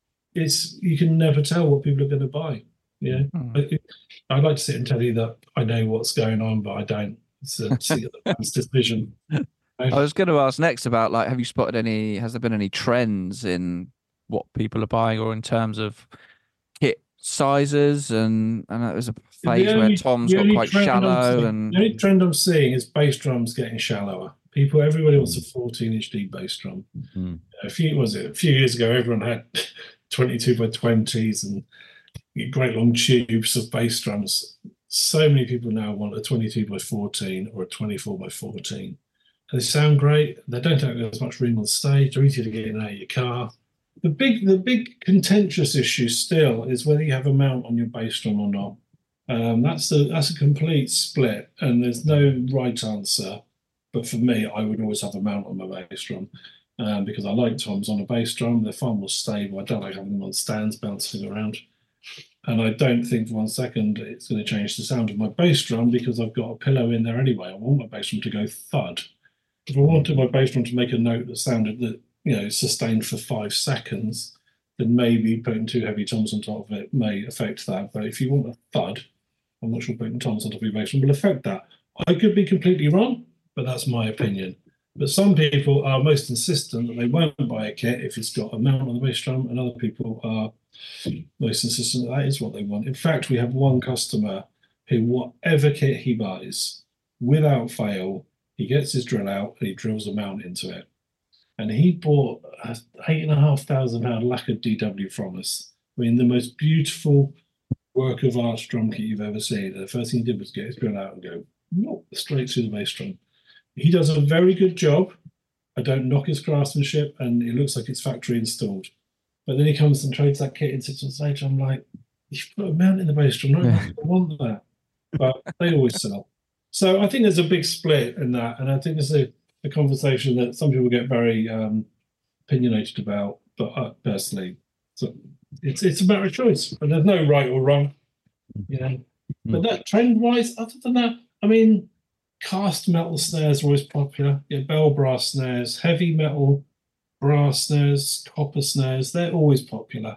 it's you can never tell what people are going to buy. Yeah, mm. I, I'd like to sit and tell you that I know what's going on, but I don't. It's a, it's a decision. I was going to ask next about, like, have you spotted any? Has there been any trends in what people are buying, or in terms of kit sizes? And and there was a phase only, where toms got quite shallow. Seeing, and the only trend I'm seeing is bass drums getting shallower. People, everybody wants a fourteen inch deep bass drum. Mm-hmm. A few was it a few years ago, everyone had twenty-two by twenties and great long tubes of bass drums. So many people now want a twenty-two by fourteen or a twenty-four by fourteen. And they sound great. They don't take as much room on stage. They're easy to get in and out of your car. The big, the big contentious issue still is whether you have a mount on your bass drum or not. Um, that's a that's a complete split, and there's no right answer. But for me, I would always have a mount on my bass drum um, because I like toms on a bass drum. They're far more stable. I don't like having them on stands bouncing around. And I don't think for one second it's going to change the sound of my bass drum because I've got a pillow in there anyway. I want my bass drum to go thud. If I wanted my bass drum to make a note that sounded that, you know, sustained for five seconds, then maybe putting two heavy toms on top of it may affect that. But if you want a thud, I'm not sure putting toms on top of your bass drum will affect that. I could be completely wrong, but that's my opinion. But some people are most insistent that they won't buy a kit if it's got a mount on the bass drum, and other people are most insistent that that is what they want. In fact, we have one customer who, whatever kit he buys, without fail, he gets his drill out and he drills a mount into it. And he bought an eight and a half thousand pound lacquered D W from us. I mean, the most beautiful work of art drum kit you've ever seen. And the first thing he did was get his drill out and go, whoop, straight through the bass drum. He does a very good job. I don't knock his craftsmanship, and it looks like it's factory installed. But then he comes and trades that kit in six months later. I'm like, you should put a mount in the bass drum. No, I don't want that. But they always sell. So I think there's a big split in that. And I think there's a, a conversation that some people get very um, opinionated about. But I, personally, so it's it's a matter of choice. And there's no right or wrong. You know. Mm-hmm. But that trend-wise, other than that, I mean, cast metal snares are always popular. Yeah, bell brass snares, heavy metal brass snares, copper snares, they're always popular.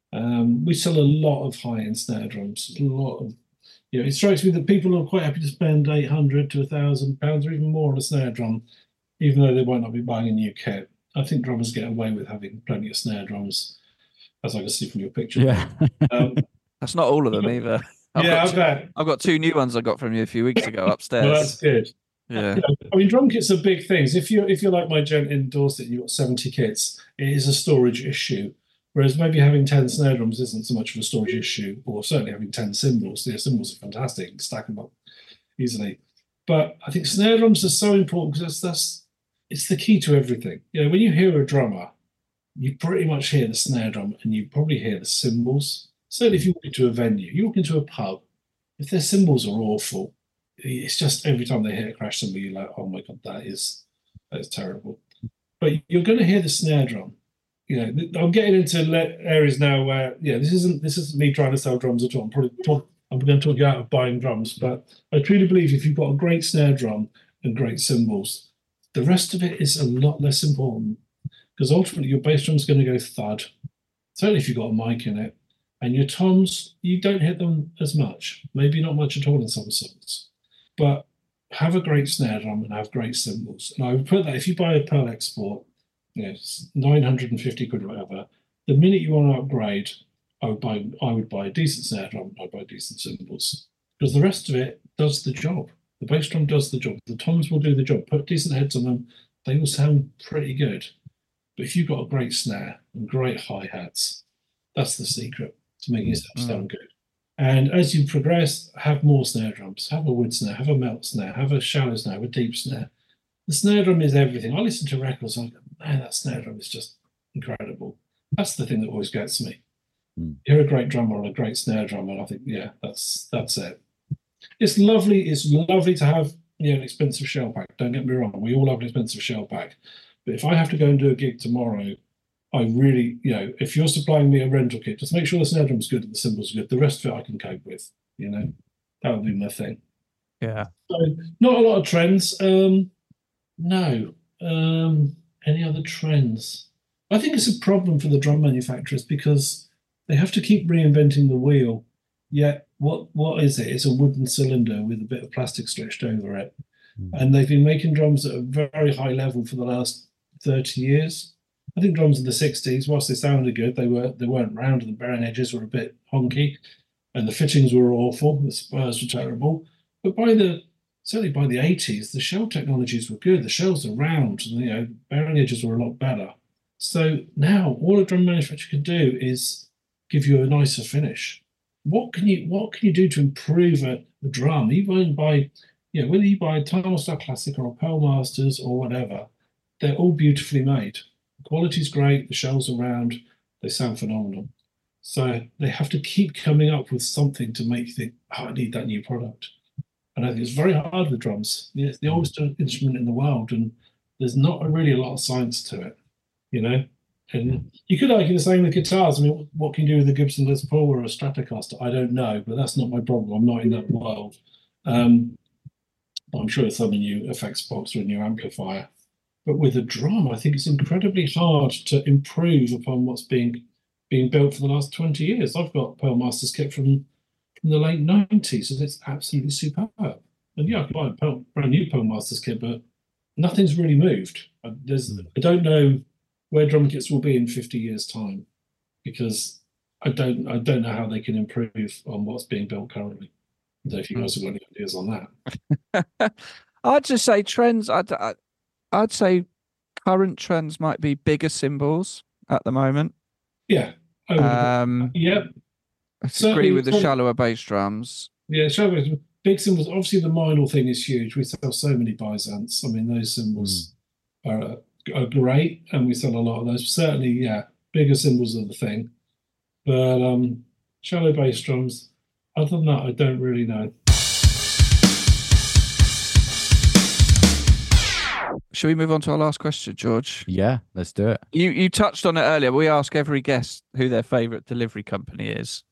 Um, we sell a lot of high-end snare drums. A lot of, you know, it strikes me that people are quite happy to spend eight hundred to a thousand pounds or even more on a snare drum, even though they might not be buying a new kit. I think drummers get away with having plenty of snare drums, as I can see from your picture. Yeah, um, that's not all of them either. I've yeah, got I two, bet. I've got two new ones I got from you a few weeks ago upstairs. Well, that's good. Yeah. You know, I mean, drum kits are big things. If you're if you're like my gent in Dorset, and you've got seventy kits, it is a storage issue. Whereas maybe having ten snare drums isn't so much of a storage issue, or certainly having ten cymbals. The cymbals are fantastic, you can stack them up easily. But I think snare drums are so important because that's, that's it's the key to everything. You know, when you hear a drummer, you pretty much hear the snare drum, and you probably hear the cymbals. Certainly, if you walk into a venue, you walk into a pub, if their cymbals are awful, it's just every time they hit a crash cymbal, you're like, oh my God, that is that is terrible. But you're going to hear the snare drum. You know, I'm getting into areas now where, yeah, this isn't this isn't me trying to sell drums at all. I'm probably talk, I'm going to talk you out of buying drums, but I truly believe if you've got a great snare drum and great cymbals, the rest of it is a lot less important because ultimately your bass drum's going to go thud. Certainly if you've got a mic in it. And your toms, you don't hit them as much, maybe not much at all in some songs. But have a great snare drum and have great cymbals. And I would put that, if you buy a Pearl Export, you know, it's nine hundred fifty quid or whatever, the minute you want to upgrade, I would buy I would buy a decent snare drum, I'd buy decent cymbals. Because the rest of it does the job. The bass drum does the job. The toms will do the job. Put decent heads on them, they will sound pretty good. But if you've got a great snare and great hi-hats, that's the secret to making yourself sound good. And as you progress, have more snare drums. Have a wood snare, have a melt snare, have a shallow snare, have a deep snare. The snare drum is everything. I listen to records and I go, man, that snare drum is just incredible. That's the thing that always gets me. Mm. You're a great drummer on a great snare drum, and I think, yeah, that's that's it. It's lovely. It's lovely to have, you know, an expensive shell pack. Don't get me wrong. We all have an expensive shell pack. But if I have to go and do a gig tomorrow, I really, you know, if you're supplying me a rental kit, just make sure the snare drum's good and the cymbals are good. The rest of it I can cope with, you know. That would be my thing. Yeah. So not a lot of trends. Um, no. Um, any other trends? I think it's a problem for the drum manufacturers because they have to keep reinventing the wheel. Yet, what what is it? It's a wooden cylinder with a bit of plastic stretched over it. Mm. And they've been making drums at a very high level for the last thirty years. I think drums in the sixties, whilst they sounded good, they, were, they weren't round and the bearing edges were a bit honky and the fittings were awful. The spurs were terrible. But by the certainly by the eighties, the shell technologies were good. The shells are round and, you know, bearing edges were a lot better. So now all a drum manufacturer can do is give you a nicer finish. What can you what can you do to improve a, a drum? Even by, you know, whether you buy a Timestar Classic or a Pearl Masters or whatever, they're all beautifully made. The quality's great, the shells are round, they sound phenomenal. So they have to keep coming up with something to make you think, oh, I need that new product. And I think it's very hard with drums. It's the oldest instrument in the world, and there's not really a lot of science to it, you know? And you could argue the same with guitars. I mean, what can you do with a Gibson Les Paul or a Stratocaster? I don't know, but that's not my problem. I'm not in that world. Um, I'm sure it's something new effects box or a new amplifier. But with a drum, I think it's incredibly hard to improve upon what's being being built for the last twenty years. I've got Pearl Masters kit from, from the late nineties, and it's absolutely superb. And yeah, I can buy a Pearl, brand new Pearl Masters kit, but nothing's really moved. There's, I don't know where drum kits will be in fifty years' time, because I don't I don't know how they can improve on what's being built currently. I don't know if you guys have got any ideas on that. I'd just say trends. I'd, I'd I'd say current trends might be bigger cymbals at the moment. Yeah. Um, yeah. I agree with the shallower bass drums. Yeah, shallower big cymbals. Obviously, the Meinl thing is huge. We sell so many Byzants. I mean, those cymbals mm. are. are great, and we sell a lot of those. Certainly, yeah, bigger cymbals are the thing. But um, shallow bass drums, other than that, I don't really know. Shall we move on to our last question, George? Yeah, let's do it. You you touched on it earlier. We ask every guest who their favourite delivery company is.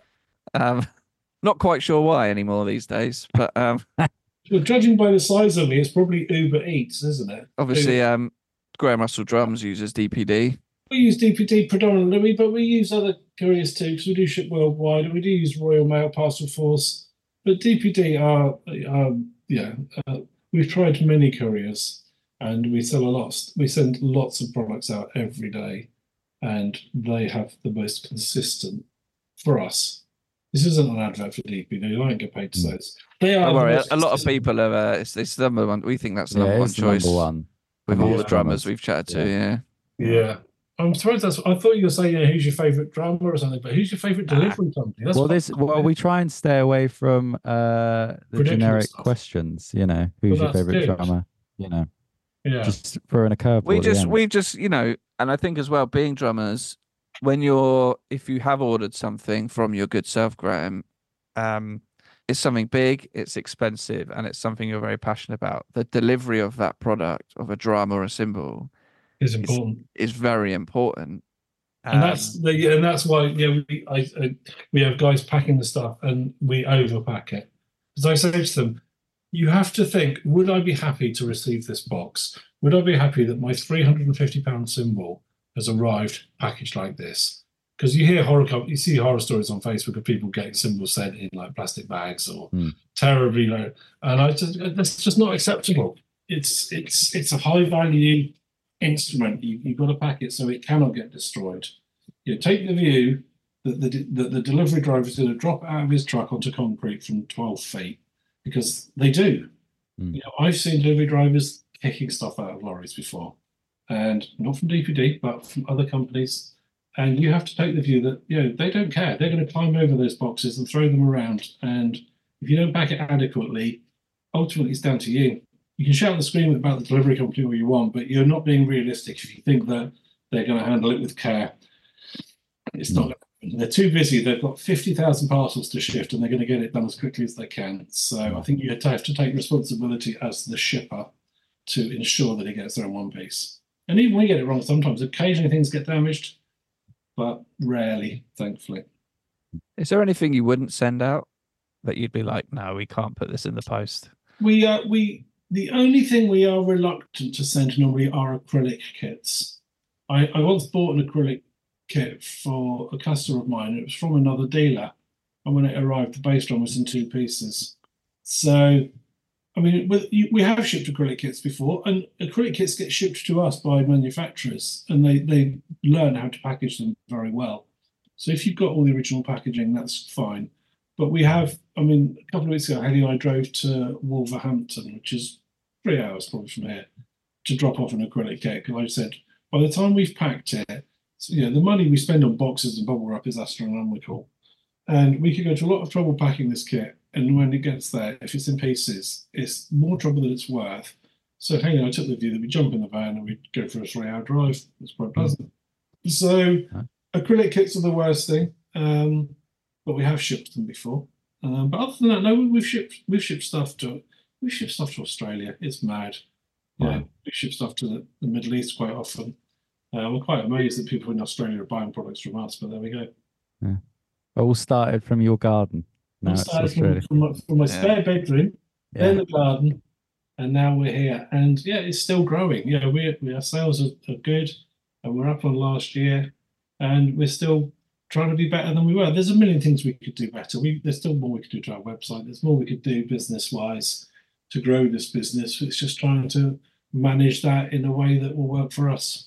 um, not quite sure why anymore these days, but um, well, judging by the size of me, it's probably Uber Eats, isn't it? Obviously, Uber. um. Graham Russell Drums uses D P D. We use D P D predominantly, but we use other couriers too, because we do ship worldwide, and we do use Royal Mail, Parcel Force. But D P D are, um, yeah, uh, we've tried many couriers, and we sell a lot. We send lots of products out every day, and they have the most consistent for us. This isn't an advert for D P D. I don't get paid to say this. They are. Don't worry, a lot of people have. Uh, it's, it's the number one. We think that's the yeah, number one it's choice. Number one. With yeah. all the drummers we've chatted to, yeah. Yeah. I'm surprised that's. I thought you were saying, yeah, who's your favourite drummer or something, but who's your favourite delivery ah. company? That's well, this well, we try and stay away from uh, the generic stuff. questions. You know, who's well, your favourite good. drummer? You know, yeah, just throwing a curveball. We just, we just, you know, and I think as well, being drummers, when you're, if you have ordered something from your good self, Graham, um, it's something big, it's expensive, and it's something you're very passionate about. The delivery of that product, of a drum or a cymbal, is important. Is, is very important, and um, that's the, and that's why yeah we I, I, we have guys packing the stuff, and we overpack it. As I say to them, you have to think: would I be happy to receive this box? Would I be happy that my three hundred and fifty pound cymbal has arrived packaged like this? Because you hear horror, you see horror stories on Facebook of people getting cymbals sent in like plastic bags or mm. terribly low, and I just that's just not acceptable. It's it's it's a high value instrument. You, you've got to pack it so it cannot get destroyed. You take the view that the that the delivery driver is going to drop out of his truck onto concrete from twelve feet, because they do. Mm. You know, I've seen delivery drivers kicking stuff out of lorries before, and not from D P D but from other companies. And you have to take the view that, you know, they don't care. They're going to climb over those boxes and throw them around. And if you don't pack it adequately, ultimately it's down to you. You can shout and scream about the delivery company all you want, but you're not being realistic if you think that they're going to handle it with care. It's not going to happen. They're too busy. They've got fifty thousand parcels to shift, and they're going to get it done as quickly as they can. So I think you have to take responsibility as the shipper to ensure that it gets there in one piece. And even we get it wrong sometimes. Occasionally things get damaged, but rarely, thankfully. Is there anything you wouldn't send out that you'd be like, no, we can't put this in the post? We uh, we the only thing we are reluctant to send normally are acrylic kits. I, I once bought an acrylic kit for a customer of mine. It was from another dealer, and when it arrived, the bass drum was in two pieces. So, I mean, we, we have shipped acrylic kits before, and acrylic kits get shipped to us by manufacturers, and they they learn how to package them very well. So if you've got all the original packaging, that's fine. But we have, I mean, a couple of weeks ago, Haley and I drove to Wolverhampton, which is three hours probably from here, to drop off an acrylic kit. Because I said, by the time we've packed it, so, you know, the money we spend on boxes and bubble wrap is astronomical. And we could go to a lot of trouble packing this kit. And when it gets there, if it's in pieces, it's more trouble than it's worth. So Haley and I took the view that we jump in the van and we'd go for a three-hour drive. It's quite pleasant. So acrylic kits are the worst thing. Um, But we have shipped them before. Um, but other than that, no, we've shipped we've shipped stuff to we've shipped stuff to Australia. It's mad. Yeah, wow. We ship stuff to the, the Middle East quite often. Uh, we're quite amazed that people in Australia are buying products from us. But there we go. Yeah. All started from your garden. All started from, from, my, from my yeah. spare bedroom, yeah. then the garden, and now we're here. And yeah, it's still growing. Yeah, we, we our sales are, are good, and we're up on last year, and we're still trying to be better than we were. There's a million things we could do better. We, there's still more we could do to our website. There's more we could do business-wise to grow this business. It's just trying to manage that in a way that will work for us.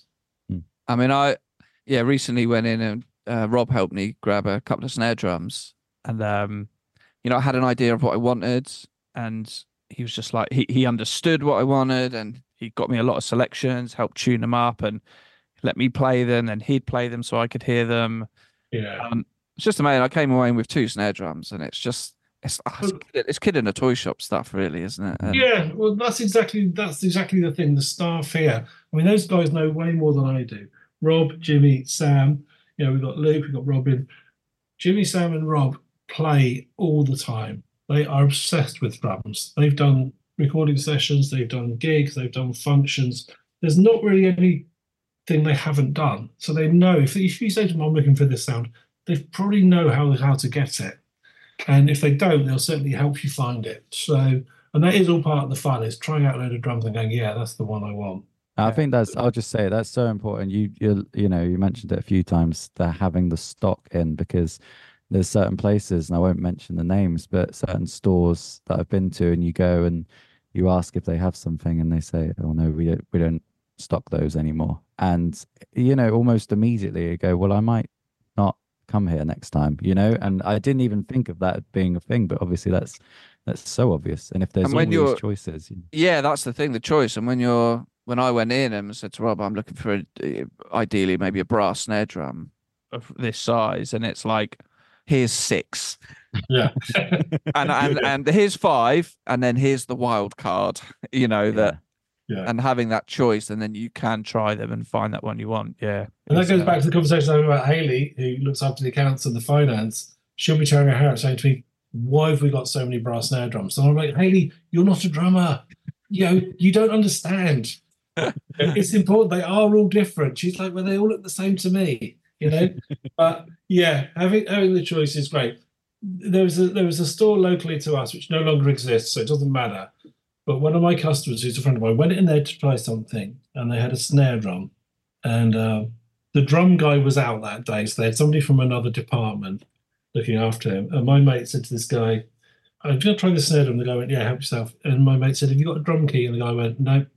I mean, I, yeah, recently went in and uh, Rob helped me grab a couple of snare drums. And, um, you know, I had an idea of what I wanted. And he was just like, he, he understood what I wanted. And he got me a lot of selections, helped tune them up and let me play them. And he'd play them so I could hear them. Yeah, um, it's just amazing. I came away with two snare drums, and it's just it's it's, it's kid in a toy shop stuff, really, isn't it? And yeah, well, that's exactly that's exactly the thing. The staff here, I mean, those guys know way more than I do. Rob, Jimmy, Sam. You know, we've got Luke, we've got Robin. Jimmy, Sam, and Rob play all the time. They are obsessed with drums. They've done recording sessions, they've done gigs, they've done functions. There's not really any thing they haven't done. So they know, if, if you say to them, I'm looking for this sound, they probably know how, how to get it. And if they don't, they'll certainly help you find it. So, and that is all part of the fun, is trying out a load of drums and going, yeah, that's the one I want. I think that's, I'll just say that's so important. You, you, you know, you mentioned it a few times, they're having the stock in, because there's certain places, and I won't mention the names, but certain stores that I've been to, and you go and you ask if they have something and they say, oh no, we don't, we don't stock those anymore. And, you know, almost immediately you go, well, I might not come here next time, you know? And I didn't even think of that being a thing, but obviously that's that's so obvious. And if there's all these choices. You know. Yeah, that's the thing, the choice. And when you're, when I went in and said to Rob, I'm looking for a, ideally maybe a brass snare drum of this size, and it's like, here's six. Yeah. and, and, and here's five, and then here's the wild card, you know, yeah. that. Yeah. And having that choice, and then you can try them and find that one you want. Yeah. And that goes back to the conversation I had about Haley, who looks after the accounts and the finance. She'll be tearing her hair out saying to me, why have we got so many brass snare drums? So I'm like, Haley, you're not a drummer. You know, you don't understand. It's important. They are all different. She's like, well, they all look the same to me, you know? But yeah, having having the choice is great. There was a there was a store locally to us which no longer exists, so it doesn't matter. But one of my customers, who's a friend of mine, went in there to try something, and they had a snare drum. And uh, the drum guy was out that day, so they had somebody from another department looking after him. And my mate said to this guy, I'm going to try the snare drum. The guy went, yeah, help yourself. And my mate said, have you got a drum key? And the guy went, no.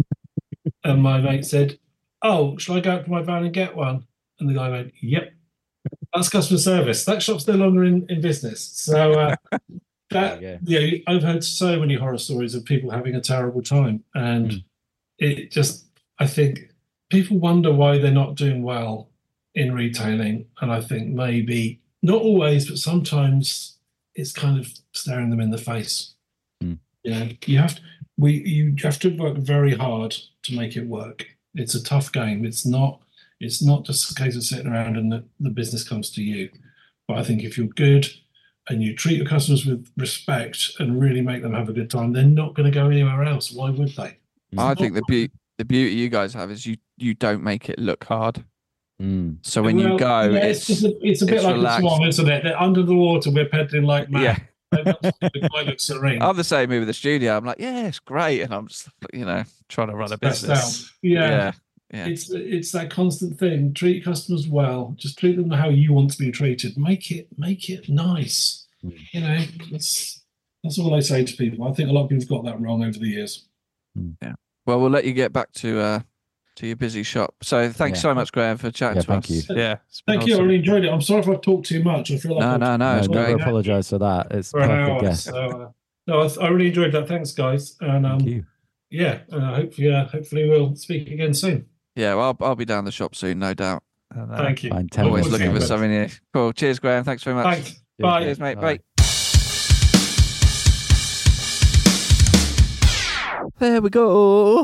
And my mate said, oh, shall I go out to my van and get one? And the guy went, yep. That's customer service. That shop's no longer in, in business. So... Uh, That, yeah, yeah, I've heard so many horror stories of people having a terrible time, and mm. it just, I think people wonder why they're not doing well in retailing, and I think maybe, not always, but sometimes it's kind of staring them in the face. Mm. Yeah, you have to, we you have to work very hard to make it work. It's a tough game. It's not it's not just a case of sitting around and the, the business comes to you. But I think if you're good and you treat your customers with respect and really make them have a good time, they're not going to go anywhere else. Why would they? I think the be- the beauty you guys have is you you don't make it look hard. Mm. So when Well, you go, yeah, it's it's, just a, it's a bit it's like relaxed. a swan, isn't it? They're under the water, we're pedaling like mad. Yeah. The guy looks serene. I'm the same with the studio. I'm like, yeah, it's great, and I'm just, you know, trying to run a Stressed business. out. Yeah. yeah, yeah. It's it's that constant thing. Treat customers well. Just treat them how you want to be treated. Make it make it nice. Mm. You know, that's that's all I say to people. I think a lot of people have got that wrong over the years. Yeah. Well, we'll let you get back to uh to your busy shop. So thanks Yeah. so much, Graham, for chatting Yeah, to thank us. you. Yeah. it's been Thank you. I awesome. really enjoyed it. I'm sorry if I've talked too much. I feel like No, I've no, no, No, it's never great. apologise for that. It's for an perfect hour. guess. So, uh, no, I, I really enjoyed that. Thanks, guys. And um, Thank you. yeah, uh, hopefully, uh, hopefully we'll speak again soon. Yeah, well, I'll, I'll be down the shop soon, no doubt. And, uh, Thank you. Fine, ten Always minutes. looking for Thanks. something new. Cool. Cheers, Graham. Thanks very much. Thanks. Yeah. Bye. Cheers, mate. Bye. Bye. There we go.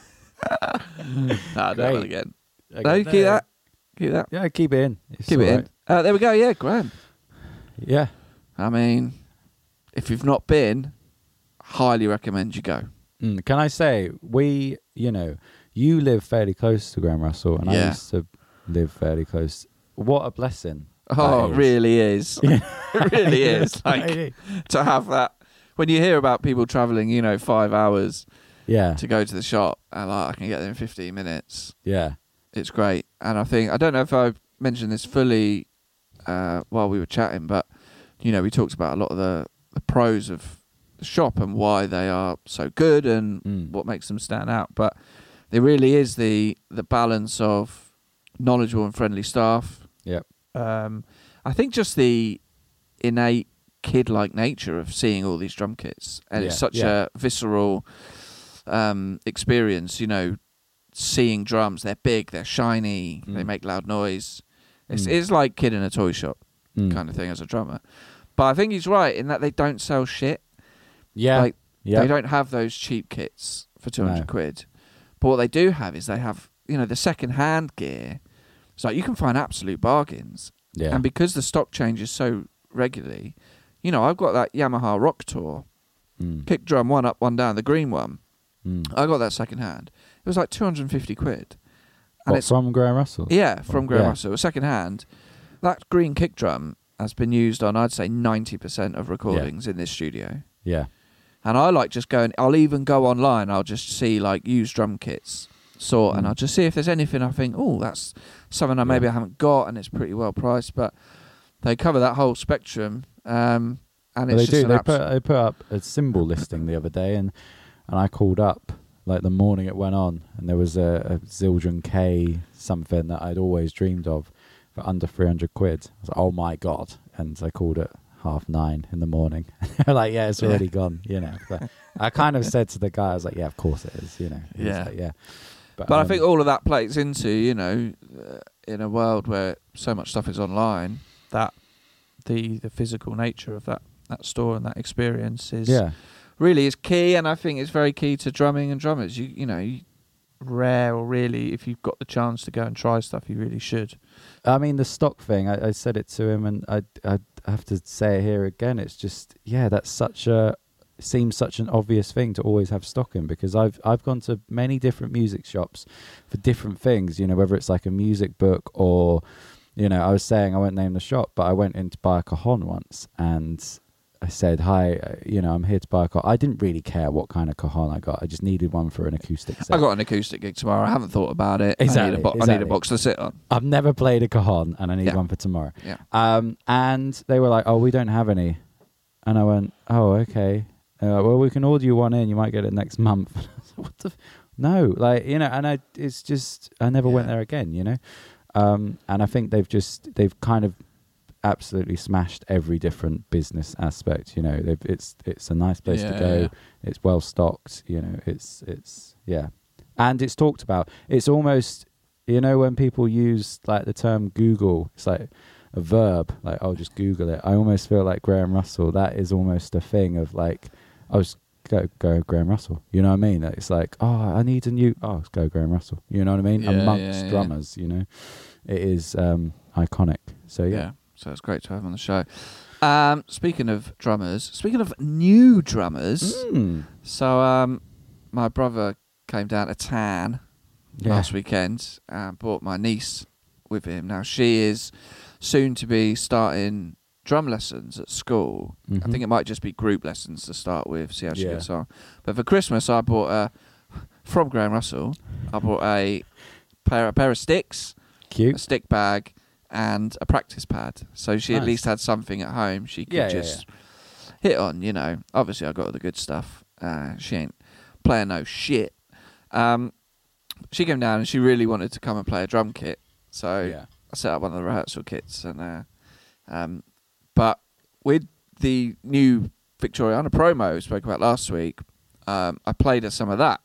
no, that Great. one again. Okay, No, keep that. Keep that. Yeah, keep it in. It's Keep it all in. right. Uh, there we go. Yeah, Graham. Yeah. I mean, if you've not been, highly recommend you go. Mm, can I say, we, you know, you live fairly close to Graham Russell, and I Yeah. used to live fairly close. What a blessing. Oh, that it is. really is. Yeah. It really is. Yeah, Like, really. to have that. When you hear about people travelling, you know, five hours Yeah. to go to the shop, and like, I can get there in fifteen minutes. Yeah. It's great. And I think, I don't know if I mentioned this fully uh, while we were chatting, but, you know, we talked about a lot of the, the pros of the shop and why they are so good and Mm. what makes them stand out. But there really is the, the balance of knowledgeable and friendly staff. Yep. Um, I think just the innate kid-like nature of seeing all these drum kits, and it's Yeah, such yeah. a visceral um, experience. You know, seeing drums, they're big, they're shiny, they Mm. make loud noise. It's, Mm. it's like kid in a toy shop Mm. kind of thing as a drummer. But I think he's right in that they don't sell shit. Yeah. Like, yeah. They don't have those cheap kits for two hundred No. quid. But what they do have is they have, you know, the second-hand gear. So you can find absolute bargains. Yeah. And because the stock changes so regularly, you know, I've got that Yamaha Rock Tour Mm. kick drum, one up, one down, the green one. Mm. I got that second hand. It was like two hundred fifty quid. And What, it's from Graham Russell? yeah, from Graham Yeah. Russell. Second hand. That green kick drum has been used on, I'd say, ninety percent of recordings in this studio. Yeah. And I like just going, I'll even go online, I'll just see like used drum kits, sort, and Mm. I'll just see if there's anything I think, oh, that's something I maybe Yeah. I haven't got and it's pretty well priced. But they cover that whole spectrum. Um, and Well, it's they just do. an They abs- put they put up a symbol listing the other day, and and I called up like the morning it went on, and there was a, a Zildjian K something that I'd always dreamed of for under three hundred quid. I was like, oh my god! And I called it half nine in the morning. They're like, yeah, it's already Yeah. gone. You know, but I kind of said to the guy, I was like, yeah, of course it is. You know, He was Yeah. like, yeah. But I um, think all of that plays into, you know, uh, in a world where so much stuff is online, that the the physical nature of that, that store and that experience is yeah, really is key. And I think it's very key to drumming and drummers. You you know, you, rare or really, if you've got the chance to go and try stuff, you really should. I mean, the stock thing, I, I said it to him, and I, I have to say it here again. It's just, yeah, that's such a, seems such an obvious thing to always have stock in, because I've I've gone to many different music shops for different things, you know, whether it's like a music book or, you know, I was saying, I won't name the shop, but I went in to buy a cajon once, and I said, hi, uh, you know, I'm here to buy a cajon. I didn't really care what kind of cajon I got. I just needed one for an acoustic set. I got an acoustic gig tomorrow. I haven't thought about it. Exactly, I need a, bo- I need exactly. a box to sit on. I've never played a cajon, and I need Yeah. one for tomorrow. Yeah. Um, and they were like, "Oh, we don't have any," and I went, "Oh, okay. Uh, well, we can order you one in. You might get it next month." What the? F- no, like you know, and I, it's just I never went Yeah. there again, you know. Um, and I think they've just they've kind of absolutely smashed every different business aspect. You know, they've, it's it's a nice place Yeah, to go. yeah. It's well stocked. You know, it's it's yeah, and it's talked about. It's almost, you know, when people use like the term Google, it's like a verb. Like, I'll just Google it. I almost feel like Graham Russell. That is almost a thing of like, I was go go Graham Russell. You know what I mean? It's like, oh, I need a new. Oh, let's go Graham Russell. You know what I mean? Yeah, Amongst yeah, yeah. drummers, you know, it is um, iconic. So yeah. Yeah. So it's great to have him on the show. Um, speaking of drummers, speaking of new drummers, Mm. so um, my brother came down to Tan Yeah. last weekend and brought my niece with him. Now, she is soon to be starting drum lessons at school. Mm-hmm. I think it might just be group lessons to start with, see how she Yeah. gets on. But for Christmas, I bought a, from Graham Russell, I bought a pair, a pair of sticks, Cute. a stick bag, and a practice pad. So she Nice. at least had something at home she could Yeah, yeah, just hit on, you know. Obviously, I got all the good stuff. Uh, she ain't playing no shit. Um, she came down and she really wanted to come and play a drum kit. So Yeah. I set up one of the rehearsal kits. and uh, um, But with the new Victoriana promo we spoke about last week, um, I played her some of that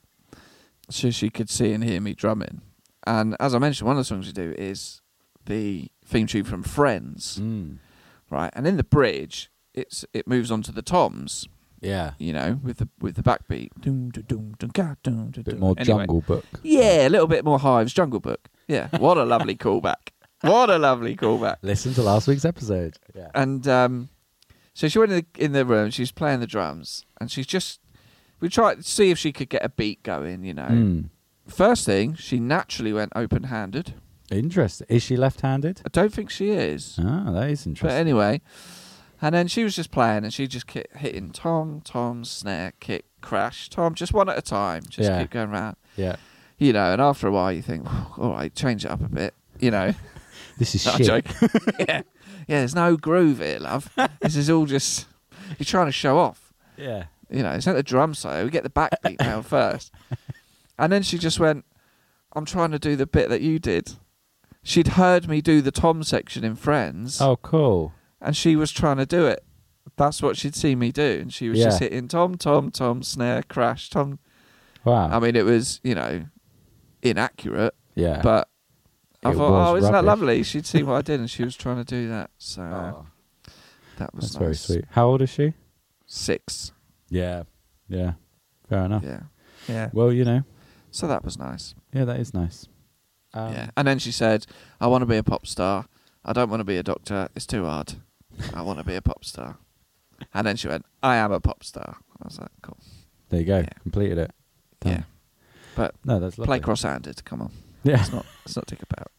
so she could see and hear me drumming. And as I mentioned, one of the songs we do is the theme tune from Friends, Mm. right? And in the bridge, it's it moves on to the toms, Yeah. you know, with the with the backbeat. Doom, doom, doom, doom, ga, doom, doom, A bit doom. more Anyway, Jungle Book. Yeah, a little bit more Hives Jungle Book. Yeah, what a lovely callback. What a lovely callback. Listen to last week's episode. Yeah. And um, so she went in the, in the room, she's playing the drums, and she's just, we tried to see if she could get a beat going, you know. Mm. First thing, she naturally went open-handed. Interesting. Is she left-handed? I don't think she is. Ah, that is But interesting. anyway, and then she was just playing, and she just kept hitting tom, tom, snare, kick, crash, tom, just one at a time. Just Yeah. keep going round. Yeah. You know, and after a while you think, all right, change it up a bit, you know. This is No, I'm shit. joking. yeah. yeah, there's no groove here, love. This is all just, you're trying to show off. Yeah. You know, it's not the drum solo. We get the backbeat nailed first. And then she just went, I'm trying to do the bit that you did. She'd heard me do the tom section in Friends. Oh, cool. And she was trying to do it. That's what she'd seen me do. And she was Yeah. just hitting tom, tom, tom, snare, crash, tom. Wow. I mean, it was, you know, inaccurate. Yeah. But I It thought, was oh, isn't that rubbish. lovely? She'd seen what I did and she was trying to do that. So uh, Oh, that was that's nice. very sweet. How old is she? Six. Yeah. Yeah. Fair enough. Yeah. Yeah. Well, you know. So that was nice. Yeah, that is nice. Um, Yeah. And then she said, I want to be a pop star. I don't want to be a doctor. It's too hard. I want to be a pop star. And then she went, I am a pop star. I was like, cool. There you go. Yeah. Completed it. Done. Yeah. But No, that's lovely. play cross-handed. Come on. Yeah. Let's not, let's not take about.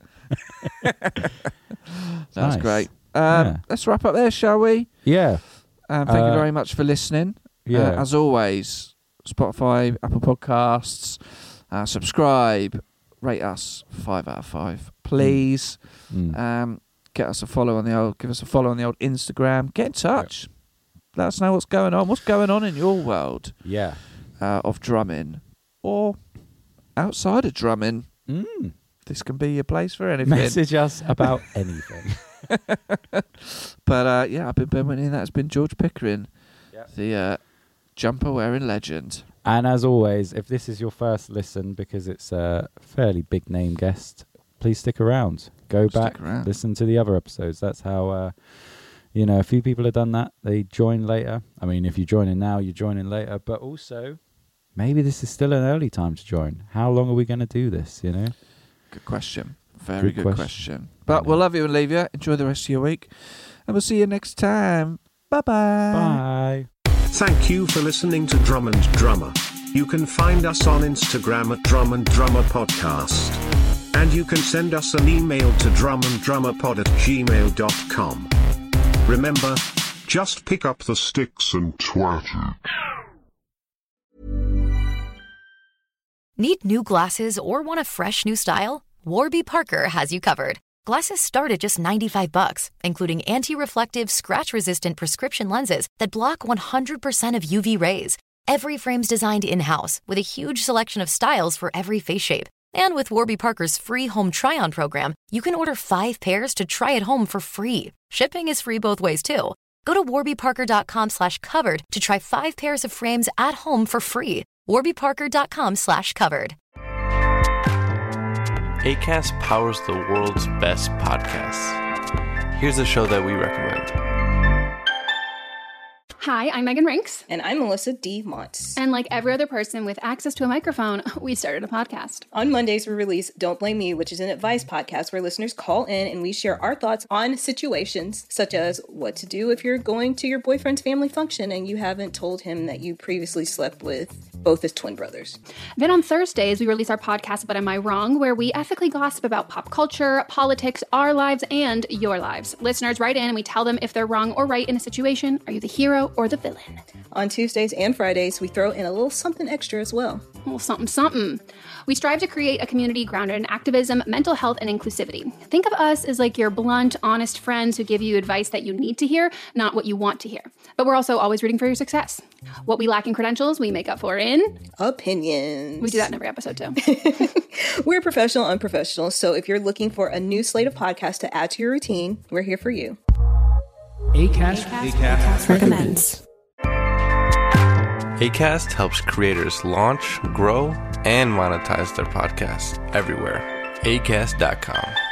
That's Nice. great. Um, Yeah. Let's wrap up there, shall we? Yeah. Um, thank you Uh, very much for listening. Yeah. Uh, as always, Spotify, Apple Podcasts, uh, subscribe, rate us five out of five, please. Mm. Um, get us a follow on the old, give us a follow on the old Instagram. Get in touch. Let us know what's going on. What's going on in your world Yeah. uh, of drumming or outside of drumming? Mm. This can be your place for anything. Message us about anything. But uh, yeah, I've been Ben Whitney, and that's been George Pickering, Yep. the uh, jumper wearing legend. And as always, if this is your first listen, because it's a fairly big name guest, please stick around. Go Stick back, around. listen to the other episodes. That's how, uh, you know, a few people have done that. They join later. I mean, if you join in now, you join in later. But also, maybe this is still an early time to join. How long are we going to do this, you know? Good question. Very Good good, question. question. But know. we'll love you and leave you. Enjoy the rest of your week. And we'll see you next time. Bye-bye. Bye. Thank you for listening to Drum and Drummer. You can find us on Instagram at Drum and Drummer Podcast. And you can send us an email to drumanddrummerpod at gmail dot com. Remember, just pick up the sticks and twat it. Need new glasses or want a fresh new style? Warby Parker has you covered. Glasses start at just ninety-five bucks, including anti-reflective, scratch-resistant prescription lenses that block one hundred percent of U V rays. Every frame's designed in-house with a huge selection of styles for every face shape. And with Warby Parker's free home try-on program, you can order five pairs to try at home for free. Shipping is free both ways, too. Go to warbyparker.com slash covered to try five pairs of frames at home for free. warbyparker.com slash covered. Acast powers the world's best podcasts. Here's a show that we recommend. Hi, I'm Megan Rinks. And I'm Melissa D. Montz. And like every other person with access to a microphone, we started a podcast. On Mondays, we release Don't Blame Me, which is an advice podcast where listeners call in and we share our thoughts on situations such as what to do if you're going to your boyfriend's family function and you haven't told him that you previously slept with both as twin brothers. Then on Thursdays, we release our podcast, But Am I Wrong?, where we ethically gossip about pop culture, politics, our lives, and your lives. Listeners write in and we tell them if they're wrong or right in a situation. Are you the hero or the villain? On Tuesdays and Fridays, we throw in a little something extra as well. A little something, something. We strive to create a community grounded in activism, mental health, and inclusivity. Think of us as like your blunt, honest friends who give you advice that you need to hear, not what you want to hear. But we're also always rooting for your success. What we lack in credentials, we make up for in opinions. We do that in every episode too. We're professional unprofessional, so if you're looking for a new slate of podcasts to add to your routine, we're here for you. Acast, Acast, Acast recommends. Acast helps creators launch, grow, and monetize their podcasts everywhere. acast dot com.